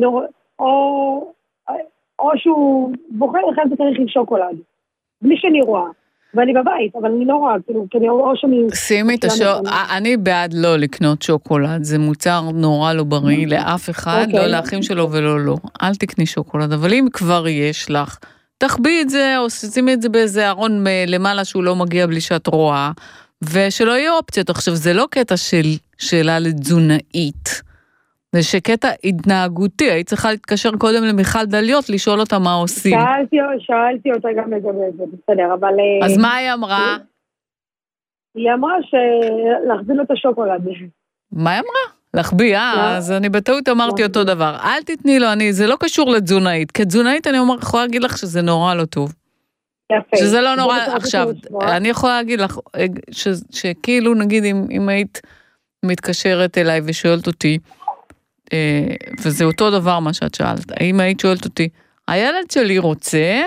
או שהוא בוחר לך את הכריך עם שוקולד, בלי שאני רואה. ואני בבית, אבל אני לא רואה, כאילו, או שאני... שימי את השוקולד, אני בעד לא לקנות שוקולד, זה מוצר נורא לא בריא לאף אחד, לא לאחים שלו ולא לא. אל תקני שוקולד, אבל אם כבר יש לך, תחביא את זה, או שימי את זה באיזה ארון למעלה שהוא לא מגיע בלי שאת רואה, ושלא יהיה אופציות. עכשיו, זה לא קטע של שאלה לתזונאית, זה שקטע התנהגותי, היית צריכה להתקשר קודם למיכל דליות, לשאול אותה מה עושים. שאלתי, שאלתי אותה גם לגבי זה, בסדר, אבל... אז מה היא אמרה? היא אמרה שלהחביא לו את השוקולד. מה היא אמרה? להחביא, אה, אז אני בטעות אמרתי אותו דבר. אל תתני לו, אני, זה לא קשור לתזונאית. כתזונאית אני אומר, יכולה להגיד לך שזה נורא לא טוב. יפה. שזה לא נורא, עכשיו, אני יכולה להגיד לך, שכאילו נגיד אם היית מתקשרת אליי ושואלת אותי, וזה אותו דבר מה שאת שאלת, האם היית שואלת אותי, הילד שלי רוצה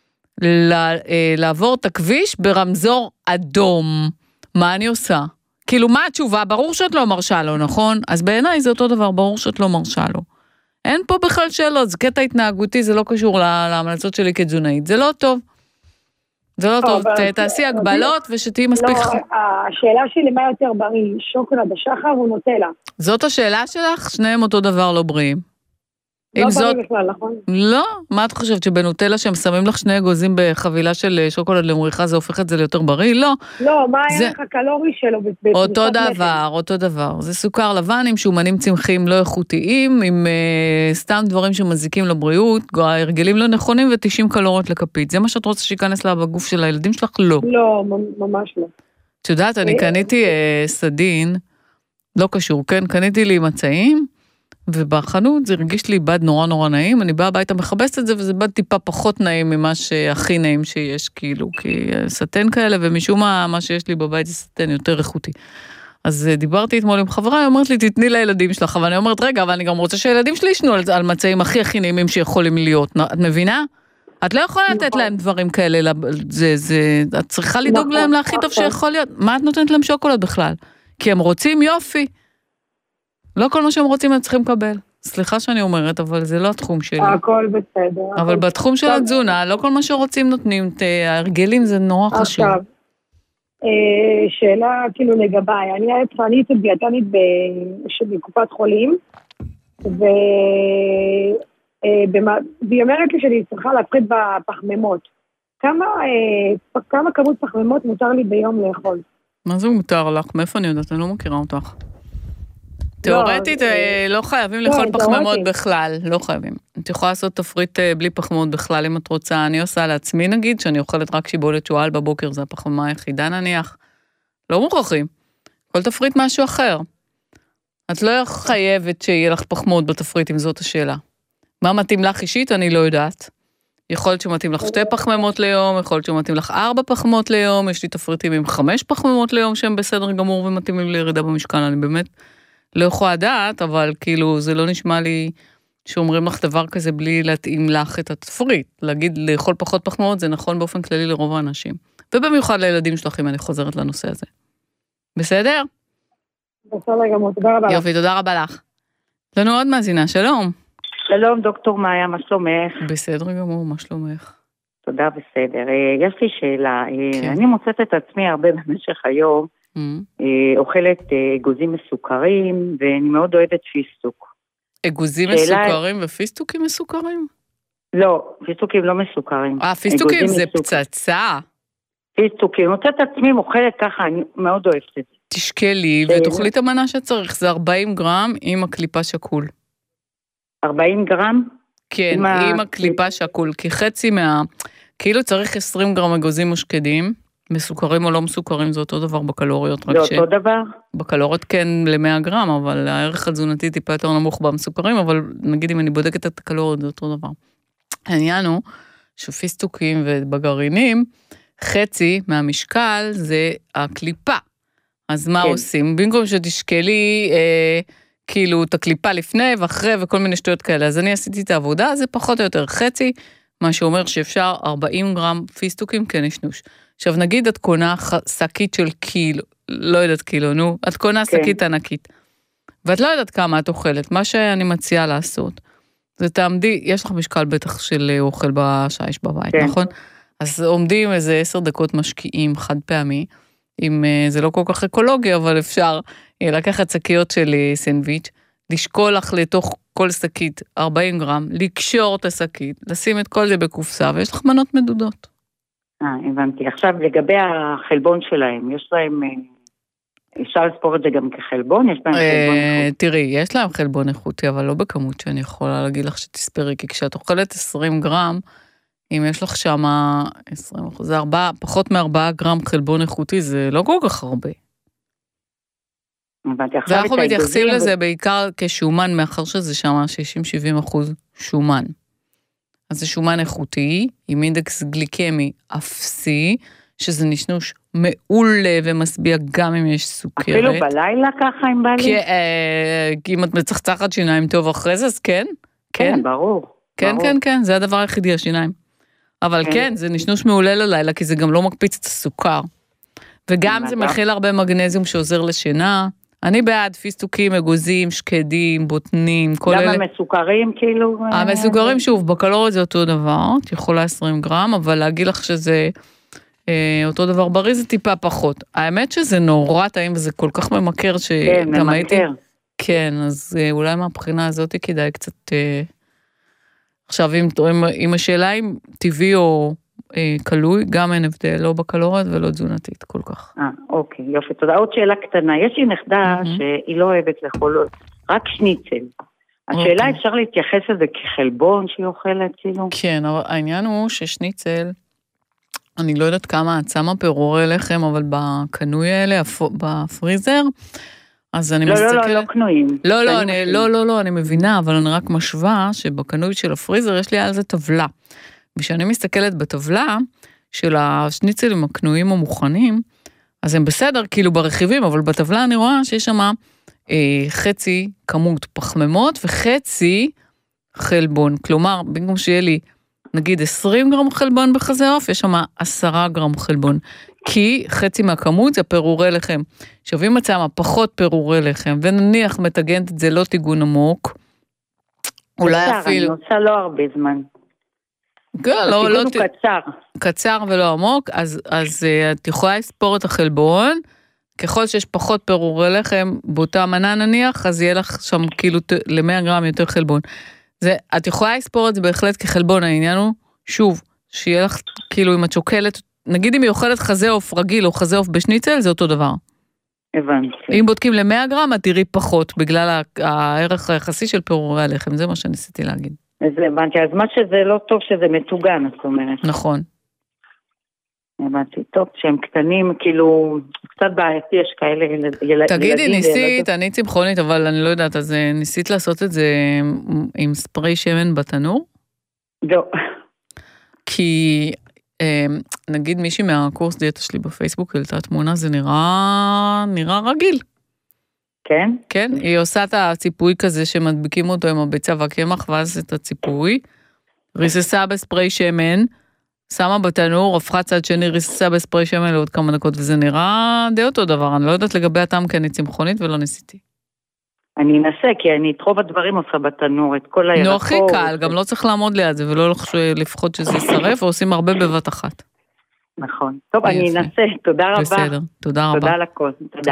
לעבור את הכביש ברמזור אדום, מה אני עושה? כאילו מה התשובה? ברור שאת לא מרשה לו, נכון? אז בעיניי זה אותו דבר, ברור שאת לא מרשה לו. אין פה בכלל שאלות, זה קטע התנהגותי, זה לא קשור להמלצות שלי כתזונאית, זה לא טוב. זה לא טוב, תעשי הגבלות ושתהי מספיק... לא, השאלה שלי מה יותר בריא, שוקולד השחר או נוטלה? זאת השאלה שלך? שניהם אותו דבר לא בריאים. לא בריא בכלל, נכון? לא, מה את חושבת שבנוטלה שהם שמים לך שני אגוזים בחבילה של שוקולד למריחה, זה הופך את זה ליותר בריא? לא. לא, מה הערך הקלורי שלו? אותו דבר, אותו דבר. זה סוכר לבן עם שומנים צמחיים לא איכותיים, עם סתם דברים שמזיקים לבריאות, הרגלים לא נכונים ו-תשעים קלוריות לכפית. זה מה שאת רוצה שיכנס לה בגוף של הילדים שלך? לא. לא, ממש לא. את יודעת, אני קניתי סדין, לא קשור, כן? קניתי לי מצעים, ובחנות זה הרגיש לי בד נורא נורא נעים, אני באה הביתה מחבשת את זה, וזה בד טיפה פחות נעים ממה שהכי נעים שיש, כאילו, כי סטן כאלה, ומשום מה, מה שיש לי בבית זה סטן יותר איכותי. אז דיברתי אתמול עם חברה, היא אומרת לי, תתני לילדים שלך, אבל אני אומרת, רגע, אבל אני גם רוצה שהילדים שלי ישנו על, על מצעים הכי הכי נעימים שיכולים להיות, את מבינה? את לא יכולה לתת להם דברים כאלה, זה, זה, את צריכה לדאוג להם להכי טוב שיכול להיות, מה את נותנת להם שוקולד בכלל? כי הם רוצים יופי. לא כל מה שהם רוצים הם צריכים לקבל. סליחה שאני אומרת, אבל זה לא התחום שלי. הכל בסדר. אבל בתחום של התזונה, לא כל מה שרוצים נותנים, ההרגלים זה נורא חשוב. עכשיו, שאלה כאילו לגביי, אני הייתי דיאטנית בקופת חולים, והיא אומרת לי שאני צריכה להפחית בפחמימות. כמה כמות פחמימות מותר לי ביום לאכול? מה זה מותר לך? מאיפה אני יודעת? אני לא מכירה אותך. תיאורטית לא חייבים לאכול פחמימות בכלל, לא חייבים. את יכולה לעשות תפריט בלי פחמימות בכלל אם את רוצה, אני עושה לעצמי נגיד, שאני אוכלת רק שיבולת שועל בבוקר, זה הפחמימה היחידה נניח, לא מוכרחים, כל תפריט משהו אחר. את לא חייבת שיהיה לך פחמות בתפריט, אם זאת השאלה. מה מתאים לך אישית, אני לא יודעת. יכול להיות שמתאים לך שתי פחמימות ליום, יכול להיות שמתאים לך ארבע פחמימות ליום, יש לי תפריטים עם חמש פחמימות ליום, שהם בסדר גמור ומתאימים לירידה במשקל, אני באמת לא יכולה לדעת, אבל כאילו זה לא נשמע לי שאומרים לך דבר כזה בלי להתאים לך את התפריט. להגיד לאכול פחות פחמימות, זה נכון באופן כללי לרוב האנשים. ובמיוחד לילדים שלכם, אני חוזרת לנושא הזה. בסדר? בסדר גמור, תודה רבה לך. יופי, תודה רבה לך. לנו עוד מאזינה, שלום. שלום, דוקטור מאיה, מה שלומך? בסדר גמור, מה שלומך? תודה, בסדר. יש לי שאלה. כן. אני מוצאת את עצמי הרבה במשך היום, mm. אוכלת אגוזים מסוכרים, ואני מאוד אוהבת פיסטוק. אגוזים שאלה... מסוכרים ופיסטוקים מסוכרים? לא, פיסטוקים לא מסוכרים. אה, פיסטוקים זה מסוק... פצצה. פיסטוקים, מוצאת את עצמי אוכלת ככה, אני מאוד אוהבת את זה. תשקלי ש... ותאכלי את המנה שצריך, זה ארבעים גרם עם הקליפה שקול. ארבעים גרם? כן, עם, עם הקליפה שקול, כי חצי מה... כאילו צריך עשרים גרם אגוזים מושקדים, מסוכרים או לא מסוכרים, זה אותו דבר בקלוריות. זה אותו ש... דבר? בקלוריות כן ל-מאה גרם, אבל הערך התזונתי טיפה יותר נמוך במסוכרים, אבל נגיד אם אני בודקת את הקלוריות, זה אותו דבר. העניין הוא שפיסטוקים ובגרעינים, חצי מהמשקל זה הקליפה. אז מה כן. עושים? במקום שתשקלי... אה, כאילו את הקליפה לפני ואחרי וכל מיני שטויות כאלה. אז אני עשיתי את העבודה, זה פחות או יותר חצי, מה שאומר שאפשר ארבעים גרם פיסטוקים כנשנוש. עכשיו נגיד את קונה שקית של קילו, לא יודעת קילו, נו, את קונה כן. שקית ענקית, ואת לא יודעת כמה את אוכלת, מה שאני מציעה לעשות, זה תעמדי, יש לך משקל בטח של אוכל בשייש בבית, כן. נכון? אז עומדים איזה עשר דקות משקיעים חד פעמי, אם זה לא כל כך אקולוגי, אבל אפשר לקחת שקיות של סנדוויץ', לשקול לך לתוך כל שקית ארבעים גרם, לקשור את השקית, לשים את כל זה בקופסה, ויש לך מנות מדודות. אה, הבנתי. עכשיו, לגבי החלבון שלהם, יש להם, אפשר לספור את זה גם כחלבון? יש להם חלבון איכותי? תראי, יש להם חלבון איכותי, אבל לא בכמות שאני יכולה להגיד לך שתספרי, כי כשאת אוכלת עשרים גרם, אם יש לך שם עשרים אחוז, זה ארבע, פחות מארבעה גרם חלבון איכותי, זה לא כל כך הרבה. ואנחנו מתייחסים לזה בעיקר כשומן, מאחר שזה שם שישים שבעים אחוז שומן. אז זה שומן איכותי, עם אינדקס גליקמי אפסי, שזה נשנוש מעולה ומשביע גם אם יש סוכרת. אפילו בלילה ככה אם בא לי? כי אם את מצחצחת שיניים טוב אחרי זה, אז כן. כן, ברור. כן, כן, כן, זה הדבר היחידי, השיניים. אבל כן, זה נשנוש מעולה ללילה, כי זה גם לא מקפיץ את הסוכר. וגם זה מכיל הרבה מגנזיום שעוזר לשינה. אני בעד פיסטוקים, אגוזים, שקדים, בוטנים, כל אלה. גם המסוכרים כאילו? המסוכרים, שוב, בקלוריות זה אותו דבר, את יכולה עשרים גרם, אבל להגיד לך שזה אה, אותו דבר בריא, זה טיפה פחות. האמת שזה נורא טעים, וזה כל כך ממכר, שגם כן, הייתי... כן, אז אה, אולי מהבחינה הזאת כדאי קצת... אה, עכשיו, אם, אם, אם השאלה אם טבעי או אה, קלוי, גם אין הבדל, לא בקלוריות ולא תזונתית כל כך. אה, אוקיי, יופי, תודה. עוד שאלה קטנה, יש לי נכדה mm-hmm. שהיא לא אוהבת לאכול, רק שניצל. השאלה אוקיי. אפשר להתייחס לזה כחלבון שהיא אוכלת, כאילו? כן, אבל העניין הוא ששניצל, אני לא יודעת כמה את שמה פירורי לחם, אבל בקנוי האלה, בפריזר, אז אני לא, מסתכל... לא, לא, לא קנויים. לא, לא, אני, לא, לא, לא, אני מבינה, אבל אני רק משווה שבקנוי של הפריזר יש לי על זה טבלה. ושאני מסתכלת בטבלה של השניצלים הקנויים המוכנים, אז הם בסדר, כאילו ברכיבים, אבל בטבלה אני רואה שיש שם אה, חצי כמות פחמימות וחצי חלבון. כלומר, במקום שיהיה לי נגיד עשרים גרם חלבון בחזה עוף, יש שם עשרה גרם חלבון. כי חצי מהכמות זה פירורי לחם. עכשיו, אם מצאמה פחות פירורי לחם, ונניח מתגנת את זה לא תיגון עמוק, אולי אפילו... אני עושה לא הרבה זמן. כן, לא, לא... קצר. קצר ולא עמוק, אז, אז את יכולה לספור את החלבון, ככל שיש פחות פירורי לחם, באותה מנה נניח, אז יהיה לך שם כאילו ל-מאה גרם יותר חלבון. זה, את יכולה לספור את זה בהחלט כחלבון, העניין הוא, שוב, שיהיה לך כאילו אם את שוקלת, נגיד אם היא אוכלת חזה עוף רגיל או חזה עוף בשניצל, זה אותו דבר. הבנתי. אם בודקים ל-מאה גרם, את תראי פחות, בגלל הערך היחסי של פירורי הלחם, זה מה שניסיתי להגיד. אז הבנתי, אז מה שזה לא טוב שזה מטוגן, זאת אומרת. נכון. הבנתי, טוב, שהם קטנים, כאילו, קצת בעייתי, יש כאלה ילדים. תגידי, ניסית, אני צמחונית, אבל אני לא יודעת, אז ניסית לעשות את זה עם ספרי שמן בתנור? לא. כי, נגיד מישהי מהקורס דיאטה שלי בפייסבוק, העלתה תמונה, זה נראה, נראה רגיל. כן? כן, היא עושה את הציפוי כזה שמדביקים אותו עם הביצה והקמח, ואז את הציפוי, ריססה בספרי שמן, שמה בתנור, הפכה צד שני, ריססה בספרי שמן לעוד כמה דקות, וזה נראה די אותו דבר, אני לא יודעת לגבי הטעם, כי אני צמחונית ולא ניסיתי. אני אנסה, כי אני את רוב הדברים עושה בתנור, את כל הירקות. נו, הכי קל, גם לא צריך לעמוד ליד זה, ולא לפחות שזה ישרף, ועושים הרבה בבת אחת. נכון. טוב, אני אנסה, תודה רבה. בסדר, תודה רבה. תודה על הכל, תודה.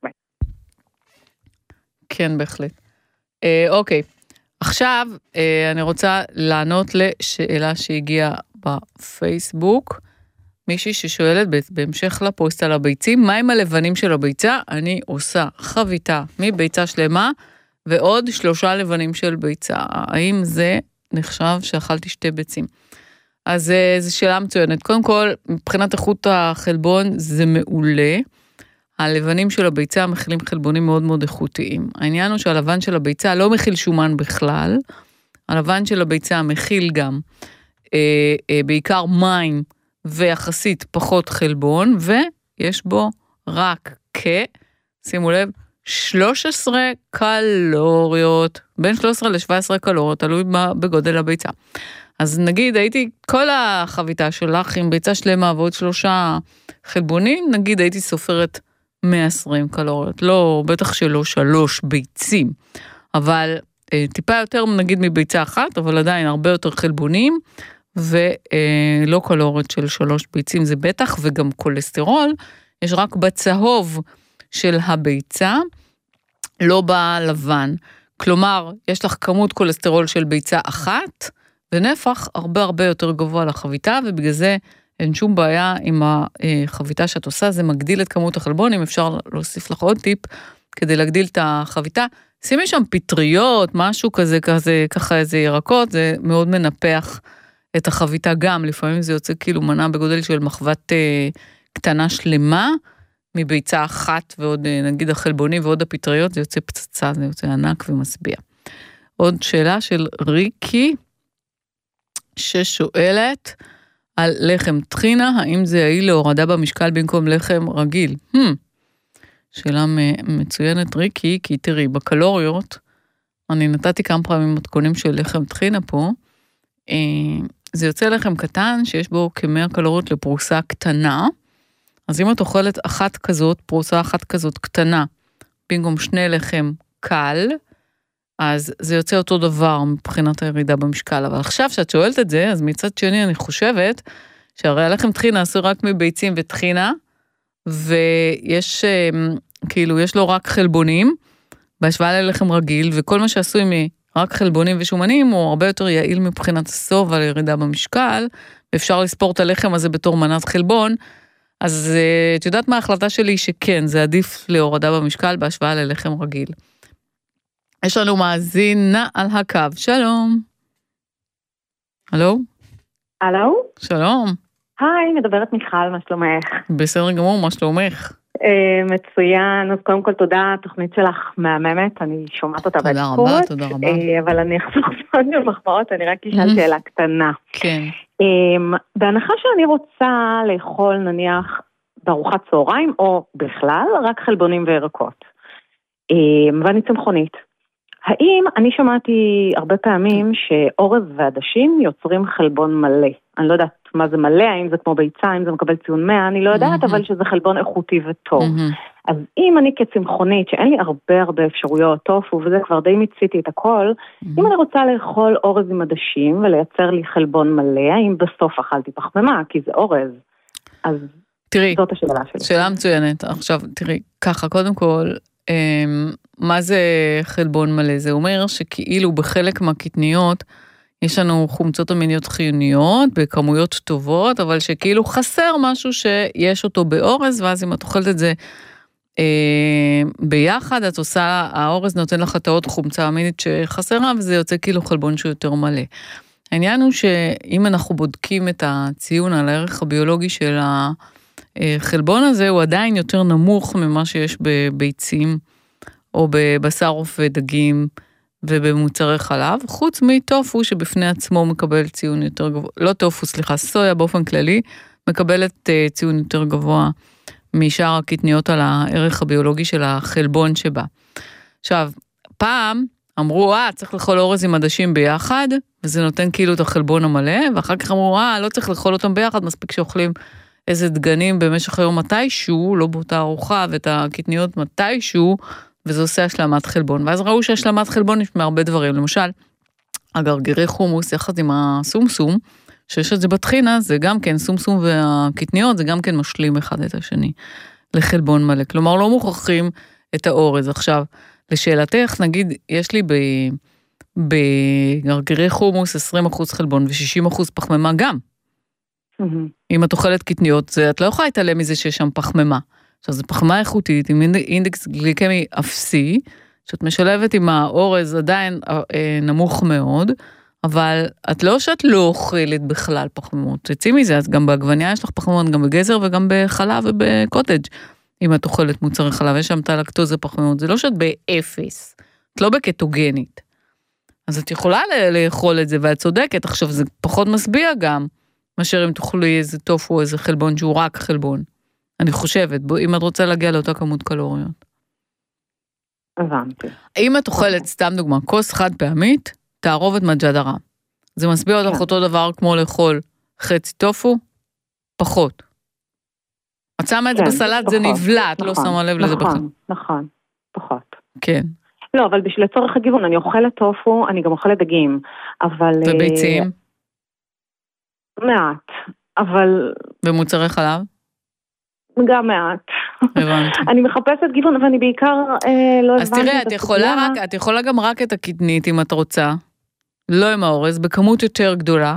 כן, בהחלט. אוקיי, עכשיו אני רוצה לענות לשאלה שהגיעה בפייסבוק, מישהי ששואלת בהמשך לפוסט על הביצים, מה עם הלבנים של הביצה? אני עושה חביתה מביצה שלמה, ועוד שלושה לבנים של ביצה. האם זה נחשב שאכלתי שתי ביצים? אז זו שאלה מצוינת. קודם כל, מבחינת איכות החלבון זה מעולה. הלבנים של הביצה מכילים חלבונים מאוד מאוד איכותיים. העניין הוא שהלבן של הביצה לא מכיל שומן בכלל, הלבן של הביצה מכיל גם אה, אה, בעיקר מים ויחסית פחות חלבון, ויש בו רק כ, שימו לב, שלוש עשרה קלוריות, בין שלוש עשרה ל-שבע עשרה קלוריות, תלוי בגודל הביצה. אז נגיד, הייתי, כל החביתה שלך עם ביצה שלמה ועוד שלושה חלבונים, נגיד הייתי סופרת מאה ועשרים קלוריות, לא, בטח שלא שלוש ביצים, אבל אה, טיפה יותר נגיד מביצה אחת, אבל עדיין הרבה יותר חלבונים, ולא אה, קלוריות של שלוש ביצים, זה בטח, וגם כולסטרול, יש רק בצהוב של הביצה, לא בלבן. כלומר, יש לך כמות כולסטרול של ביצה אחת, ונפח הרבה הרבה יותר גבוה לחביתה, ובגלל זה אין שום בעיה עם החביתה שאת עושה, זה מגדיל את כמות החלבון, אם אפשר להוסיף לך עוד טיפ, כדי להגדיל את החביתה, שימי שם פטריות, משהו כזה, כזה, ככה איזה ירקות, זה מאוד מנפח את החביתה גם, לפעמים זה יוצא כאילו מנה בגודל של מחבת אה, קטנה שלמה, מביצה אחת ועוד אה, נגיד החלבונים ועוד הפטריות, זה יוצא פצצה, זה יוצא ענק ומשביע. עוד שאלה של ריקי, ששואלת על לחם טחינה, האם זה יעיל להורדה במשקל במקום לחם רגיל? Hmm. שאלה מצוינת ריקי, כי תראי, בקלוריות, אני נתתי כמה פעמים מתכונים של לחם טחינה פה, זה יוצא לחם קטן, שיש בו כ-מאה קלוריות לפרוסה קטנה, אז אם את אוכלת אחת כזאת, פרוסה אחת כזאת קטנה, במקום שני לחם קל, אז זה יוצא אותו דבר מבחינת הירידה במשקל, אבל עכשיו שאת שואלת את זה, אז מצד שני אני חושבת, שהרי הלחם טחינה עשו רק מביצים וטחינה, ויש, כאילו, יש לו רק חלבונים, בהשוואה ללחם רגיל, וכל מה שעשוי מרק חלבונים ושומנים, הוא הרבה יותר יעיל מבחינת הסוף על ירידה במשקל, ואפשר לספור את הלחם הזה בתור מנת חלבון, אז את יודעת מה ההחלטה שלי? שכן, זה עדיף להורדה במשקל, בהשוואה ללחם רגיל. יש לנו מאזינה על הקו, שלום. הלו? הלו? שלום. היי, מדברת מיכל, מה שלומך? בסדר גמור, מה שלומך? מצוין, אז קודם כל תודה, התוכנית שלך מהממת, אני שומעת אותה בהתקורת. תודה רבה, תודה רבה. אבל אני אחזור עוד במחמאות, אני רק אשאל שאלה קטנה. כן. בהנחה שאני רוצה לאכול נניח בארוחת צהריים, או בכלל רק חלבונים וירקות, ואני צמחונית. האם אני שמעתי הרבה פעמים שאורז ועדשים יוצרים חלבון מלא? אני לא יודעת מה זה מלא, האם זה כמו ביצה, האם זה מקבל ציון מאה, אני לא יודעת, אבל שזה חלבון איכותי וטוב. אז אם אני כצמחונית, שאין לי הרבה הרבה אפשרויות, טופו, וזה כבר די מיציתי את הכל, אם אני רוצה לאכול אורז עם עדשים ולייצר לי חלבון מלא, האם בסוף אכלתי פחמימה, כי זה אורז, אז תראי, זאת השאלה שלי. שאלה מצוינת. עכשיו, תראי, ככה, קודם כל, מה זה חלבון מלא? זה אומר שכאילו בחלק מהקטניות יש לנו חומצות אמיניות חיוניות בכמויות טובות, אבל שכאילו חסר משהו שיש אותו באורז, ואז אם את אוכלת את זה אה, ביחד, את עושה, האורז נותן לך את העוד חומצה אמינית שחסרה, וזה יוצא כאילו חלבון שהוא יותר מלא. העניין הוא שאם אנחנו בודקים את הציון על הערך הביולוגי של החלבון הזה, הוא עדיין יותר נמוך ממה שיש בביצים, או בבשר עוף ודגים, ובמוצרי חלב, חוץ מטופו שבפני עצמו מקבל ציון יותר גבוה, לא טופו, סליחה, סויה באופן כללי, מקבלת ציון יותר גבוה משאר הקטניות על הערך הביולוגי של החלבון שבה. עכשיו, פעם אמרו, אה, צריך לאכול אורז עם עדשים ביחד, וזה נותן כאילו את החלבון המלא, ואחר כך אמרו, אה, לא צריך לאכול אותם ביחד, מספיק שאוכלים איזה דגנים במשך היום מתישהו, לא באותה ארוחה, ואת הקטניות מתישהו, וזה עושה השלמת חלבון. ואז ראו שהשלמת חלבון יש מהרבה דברים. למשל, הגרגירי חומוס יחד עם הסומסום, שיש את זה בתחינה, זה גם כן, סומסום והקטניות, זה גם כן משלים אחד את השני לחלבון מלא. כלומר, לא מוכרחים את האורז. עכשיו, לשאלתך, נגיד, יש לי בגרגירי חומוס עשרים אחוז חלבון ו-שישים אחוז פחמימה גם. אם את אוכלת קטניות, את לא יכולה להתעלם מזה שיש שם פחמימה. עכשיו, זו פחמימה איכותית עם אינדקס גליקמי אפסי, שאת משלבת עם האורז עדיין נמוך מאוד, אבל את לא שאת לא אוכלת בכלל פחמימות. תצאי מזה, אז גם בעגבניה יש לך פחמימות, גם בגזר וגם בחלב ובקוטג'. אם את אוכלת מוצרי חלב, יש שם תלקטוזה פחמימות, זה לא שאת באפס, את לא בקטוגנית. אז את יכולה לאכול את זה, ואת צודקת, עכשיו זה פחות משביע גם, מאשר אם תאכלי איזה טופו, איזה חלבון שהוא רק חלבון. אני חושבת, אם את רוצה להגיע לאותה כמות קלוריות. הבנתי. אם את אוכלת, סתם דוגמה, כוס חד פעמית, תערובת מג'דרה. זה משביע אותך אותו דבר כמו לאכול חצי טופו, פחות. את שמה את זה בסלט, זה נבלע, את לא שמה לב לזה בכלל. נכון, נכון, פחות. כן. לא, אבל בשביל לצורך הגיוון, אני אוכלת טופו, אני גם אוכלת דגים, אבל... וביצים? מעט, אבל... ומוצרי חלב? גם מעט. הבנתי. אני מחפשת גיוון, ואני בעיקר לא הבנתי... אז תראה, את יכולה רק, את יכולה גם רק את הקטנית, אם את רוצה, לא עם האורז, בכמות יותר גדולה,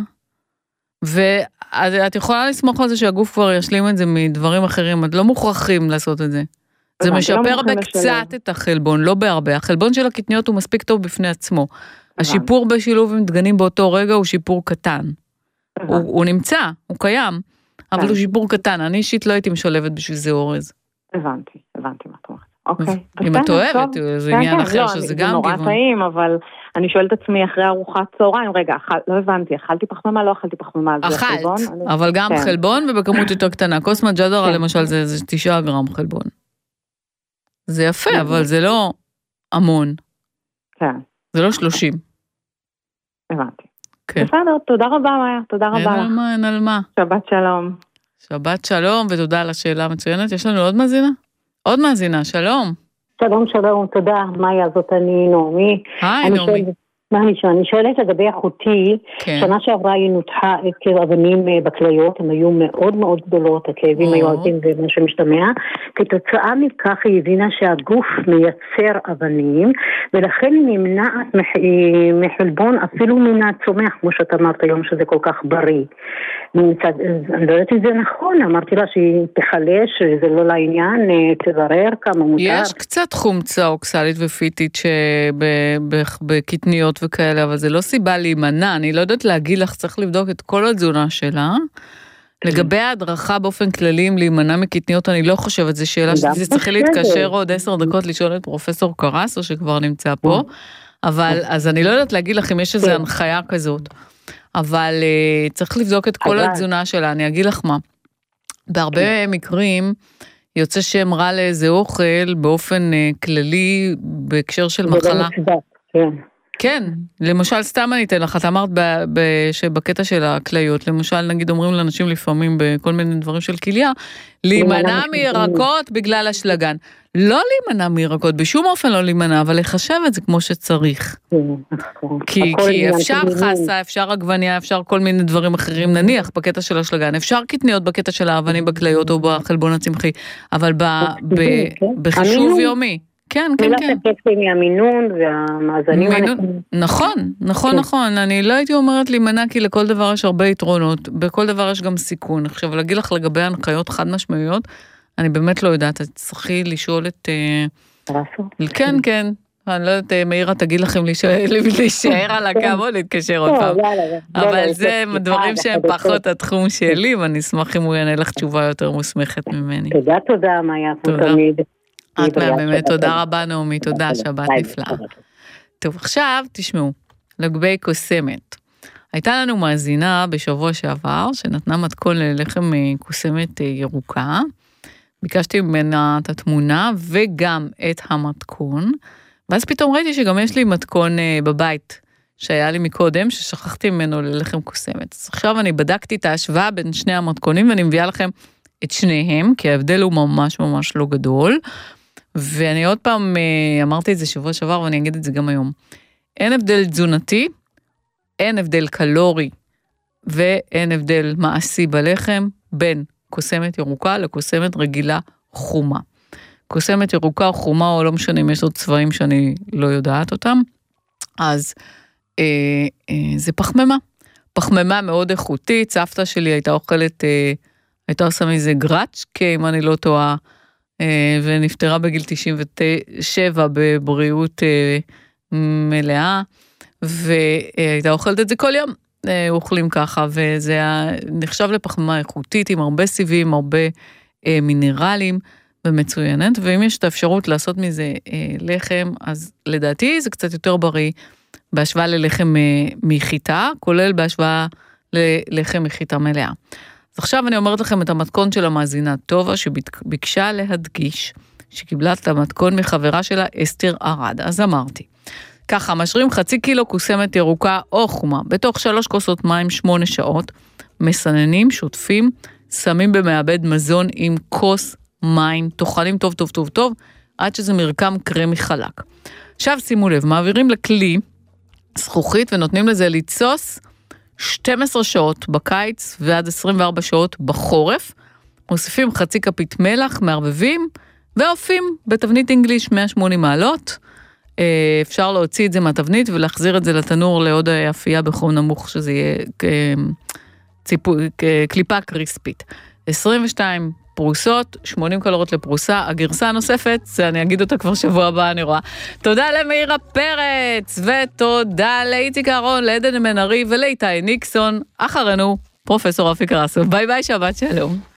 ואת יכולה לסמוך על זה שהגוף כבר ישלים את זה מדברים אחרים, את לא מוכרחים לעשות את זה. זה משפר בקצת את החלבון, לא בהרבה. החלבון של הקטניות הוא מספיק טוב בפני עצמו. השיפור בשילוב עם דגנים באותו רגע הוא שיפור קטן. הוא נמצא, הוא קיים, אבל הוא שיפור קטן. אני אישית לא הייתי משולבת בשביל זה אורז. הבנתי, הבנתי מה את אומרת. אוקיי. אם את אוהבת, זה עניין אחר שזה גם גיוון. זה נורא טעים, אבל אני שואלת עצמי אחרי ארוחת צהריים, רגע, לא הבנתי, אכלתי פחמימה, לא אכלתי פחמימה. אכלת, אבל גם חלבון ובכמות יותר קטנה. כוס מג'דרה למשל זה תשעה גרם חלבון. זה יפה, אבל זה לא המון. כן. זה לא שלושים. הבנתי. בסדר, תודה רבה, מאיה, תודה רבה לך. אין על מה, אין על מה. שבת שלום. שבת שלום, ותודה על השאלה המצוינת. יש לנו עוד מאזינה? עוד מאזינה, שלום. שלום, שלום, תודה. מאיה, זאת אני, נעמי. היי, נעמי. מה אני שואלת? אני שואלת לגבי אחותי, כן. שנה שעברה היא נותחה עקב אבנים בכליות, הן היו מאוד מאוד גדולות, הכאבים היו עזים ומה שמשתמע, כתוצאה מכך היא הבינה שהגוף מייצר אבנים, ולכן היא נמנעת מחלבון אפילו מן הצומח, כמו שאת אמרת היום שזה כל כך בריא. מצד, אני לא יודעת אם זה נכון, אמרתי לה שהיא תחלש, שזה לא לעניין, תברר כמה מותר. יש קצת חומצה אוקסלית ופיטית שבקטניות וכאלה, אבל זה לא סיבה להימנע, אני לא יודעת להגיד לך, צריך לבדוק את כל התזונה שלה. לגבי ההדרכה באופן כללי, אם להימנע מקטניות, אני לא חושבת, זו שאלה שזה צריך להתקשר עוד עשר דקות לשאול את פרופסור קרסו, שכבר נמצא פה, אבל אז אני לא יודעת להגיד לך אם יש איזו הנחיה כזאת. אבל uh, צריך לבדוק את כל התזונה שלה, אני אגיד לך מה. בהרבה מקרים יוצא שם רע לאיזה אוכל באופן uh, כללי בהקשר של מחלה. כן. כן, למשל סתם אני אתן לך, את אמרת שבקטע של הכליות, למשל נגיד אומרים לאנשים לפעמים בכל מיני דברים של כליה, להימנע מירקות בגלל השלגן. לא להימנע מירקות, בשום אופן לא להימנע, אבל לחשב את זה כמו שצריך. כי, כי אפשר חסה, אפשר עגבניה, אפשר כל מיני דברים אחרים, נניח בקטע של השלגן, אפשר קטניות בקטע של האבנים בכליות או בחלבון הצמחי, אבל ב, ב, בחישוב יומי. כן, כן, כן. אפקטים מהמינון והמאזנים. נכון, נכון, נכון. אני לא הייתי אומרת להימנע, כי לכל דבר יש הרבה יתרונות, בכל דבר יש גם סיכון. עכשיו, להגיד לך לגבי הנחיות חד משמעיות, אני באמת לא יודעת, את צריכי לשאול את... רסו? כן, כן. אני לא יודעת, מאירה תגיד לכם להישאר על הקו או להתקשר עוד פעם. אבל זה דברים שהם פחות התחום שלי, ואני אשמח אם הוא יענה לך תשובה יותר מוסמכת ממני. תודה, תודה, מאיה, תמיד. את באמת, תודה רבה נעמי, תודה, שבת נפלאה. טוב, עכשיו תשמעו, לגבי קוסמת. הייתה לנו מאזינה בשבוע שעבר, שנתנה מתכון ללחם קוסמת ירוקה, ביקשתי ממנה את התמונה וגם את המתכון, ואז פתאום ראיתי שגם יש לי מתכון בבית, שהיה לי מקודם, ששכחתי ממנו ללחם קוסמת. אז עכשיו אני בדקתי את ההשוואה בין שני המתכונים, ואני מביאה לכם את שניהם, כי ההבדל הוא ממש ממש לא גדול, ואני עוד פעם אמרתי את זה שבוע שעבר, ואני אגיד את זה גם היום. אין הבדל תזונתי, אין הבדל קלורי, ואין הבדל מעשי בלחם, בין קוסמת ירוקה לקוסמת רגילה חומה. קוסמת ירוקה או חומה, או לא משנה אם יש עוד צבעים שאני לא יודעת אותם, אז אה, אה, זה פחמימה. פחמימה מאוד איכותית, סבתא שלי הייתה אוכלת, אה, הייתה עושה מזה גרצ'קה, אם אני לא טועה, אה, ונפטרה בגיל תשעים ושבע בבריאות אה, מלאה, והייתה אוכלת את זה כל יום. אוכלים ככה, וזה נחשב לפחמימה איכותית, עם הרבה סיבים, הרבה אה, מינרלים, ומצוינת, ואם יש את האפשרות לעשות מזה אה, לחם, אז לדעתי זה קצת יותר בריא, בהשוואה ללחם אה, מחיטה, כולל בהשוואה ללחם מחיטה מלאה. אז עכשיו אני אומרת לכם את המתכון של המאזינה טובה, שביקשה להדגיש, שקיבלה את המתכון מחברה שלה, אסתר ארד. אז אמרתי, ככה, משרים חצי קילו קוסמת ירוקה או חומה, בתוך שלוש כוסות מים שמונה שעות, מסננים, שוטפים, שמים במעבד מזון עם כוס מים, תאכלים טוב טוב טוב טוב, עד שזה מרקם קרמי חלק. עכשיו שימו לב, מעבירים לכלי זכוכית ונותנים לזה לצוס שתים עשרה שעות בקיץ ועד עשרים וארבע שעות בחורף, מוסיפים חצי כפית מלח, מערבבים, ואופים בתבנית אנגליש מאה ושמונים מעלות, אפשר להוציא את זה מהתבנית ולהחזיר את זה לתנור לעוד אפייה בחום נמוך, שזה יהיה ציפו, קליפה קריספית. עשרים ושתיים פרוסות, שמונים קלוריות לפרוסה, הגרסה הנוספת, זה אני אגיד אותה כבר שבוע הבא, אני רואה. תודה למאירה פרץ, ותודה לאיציק אהרון, לעדן מנרי ולאיתי ניקסון, אחרינו פרופסור רפי קרסו. ביי ביי, שבת שלום.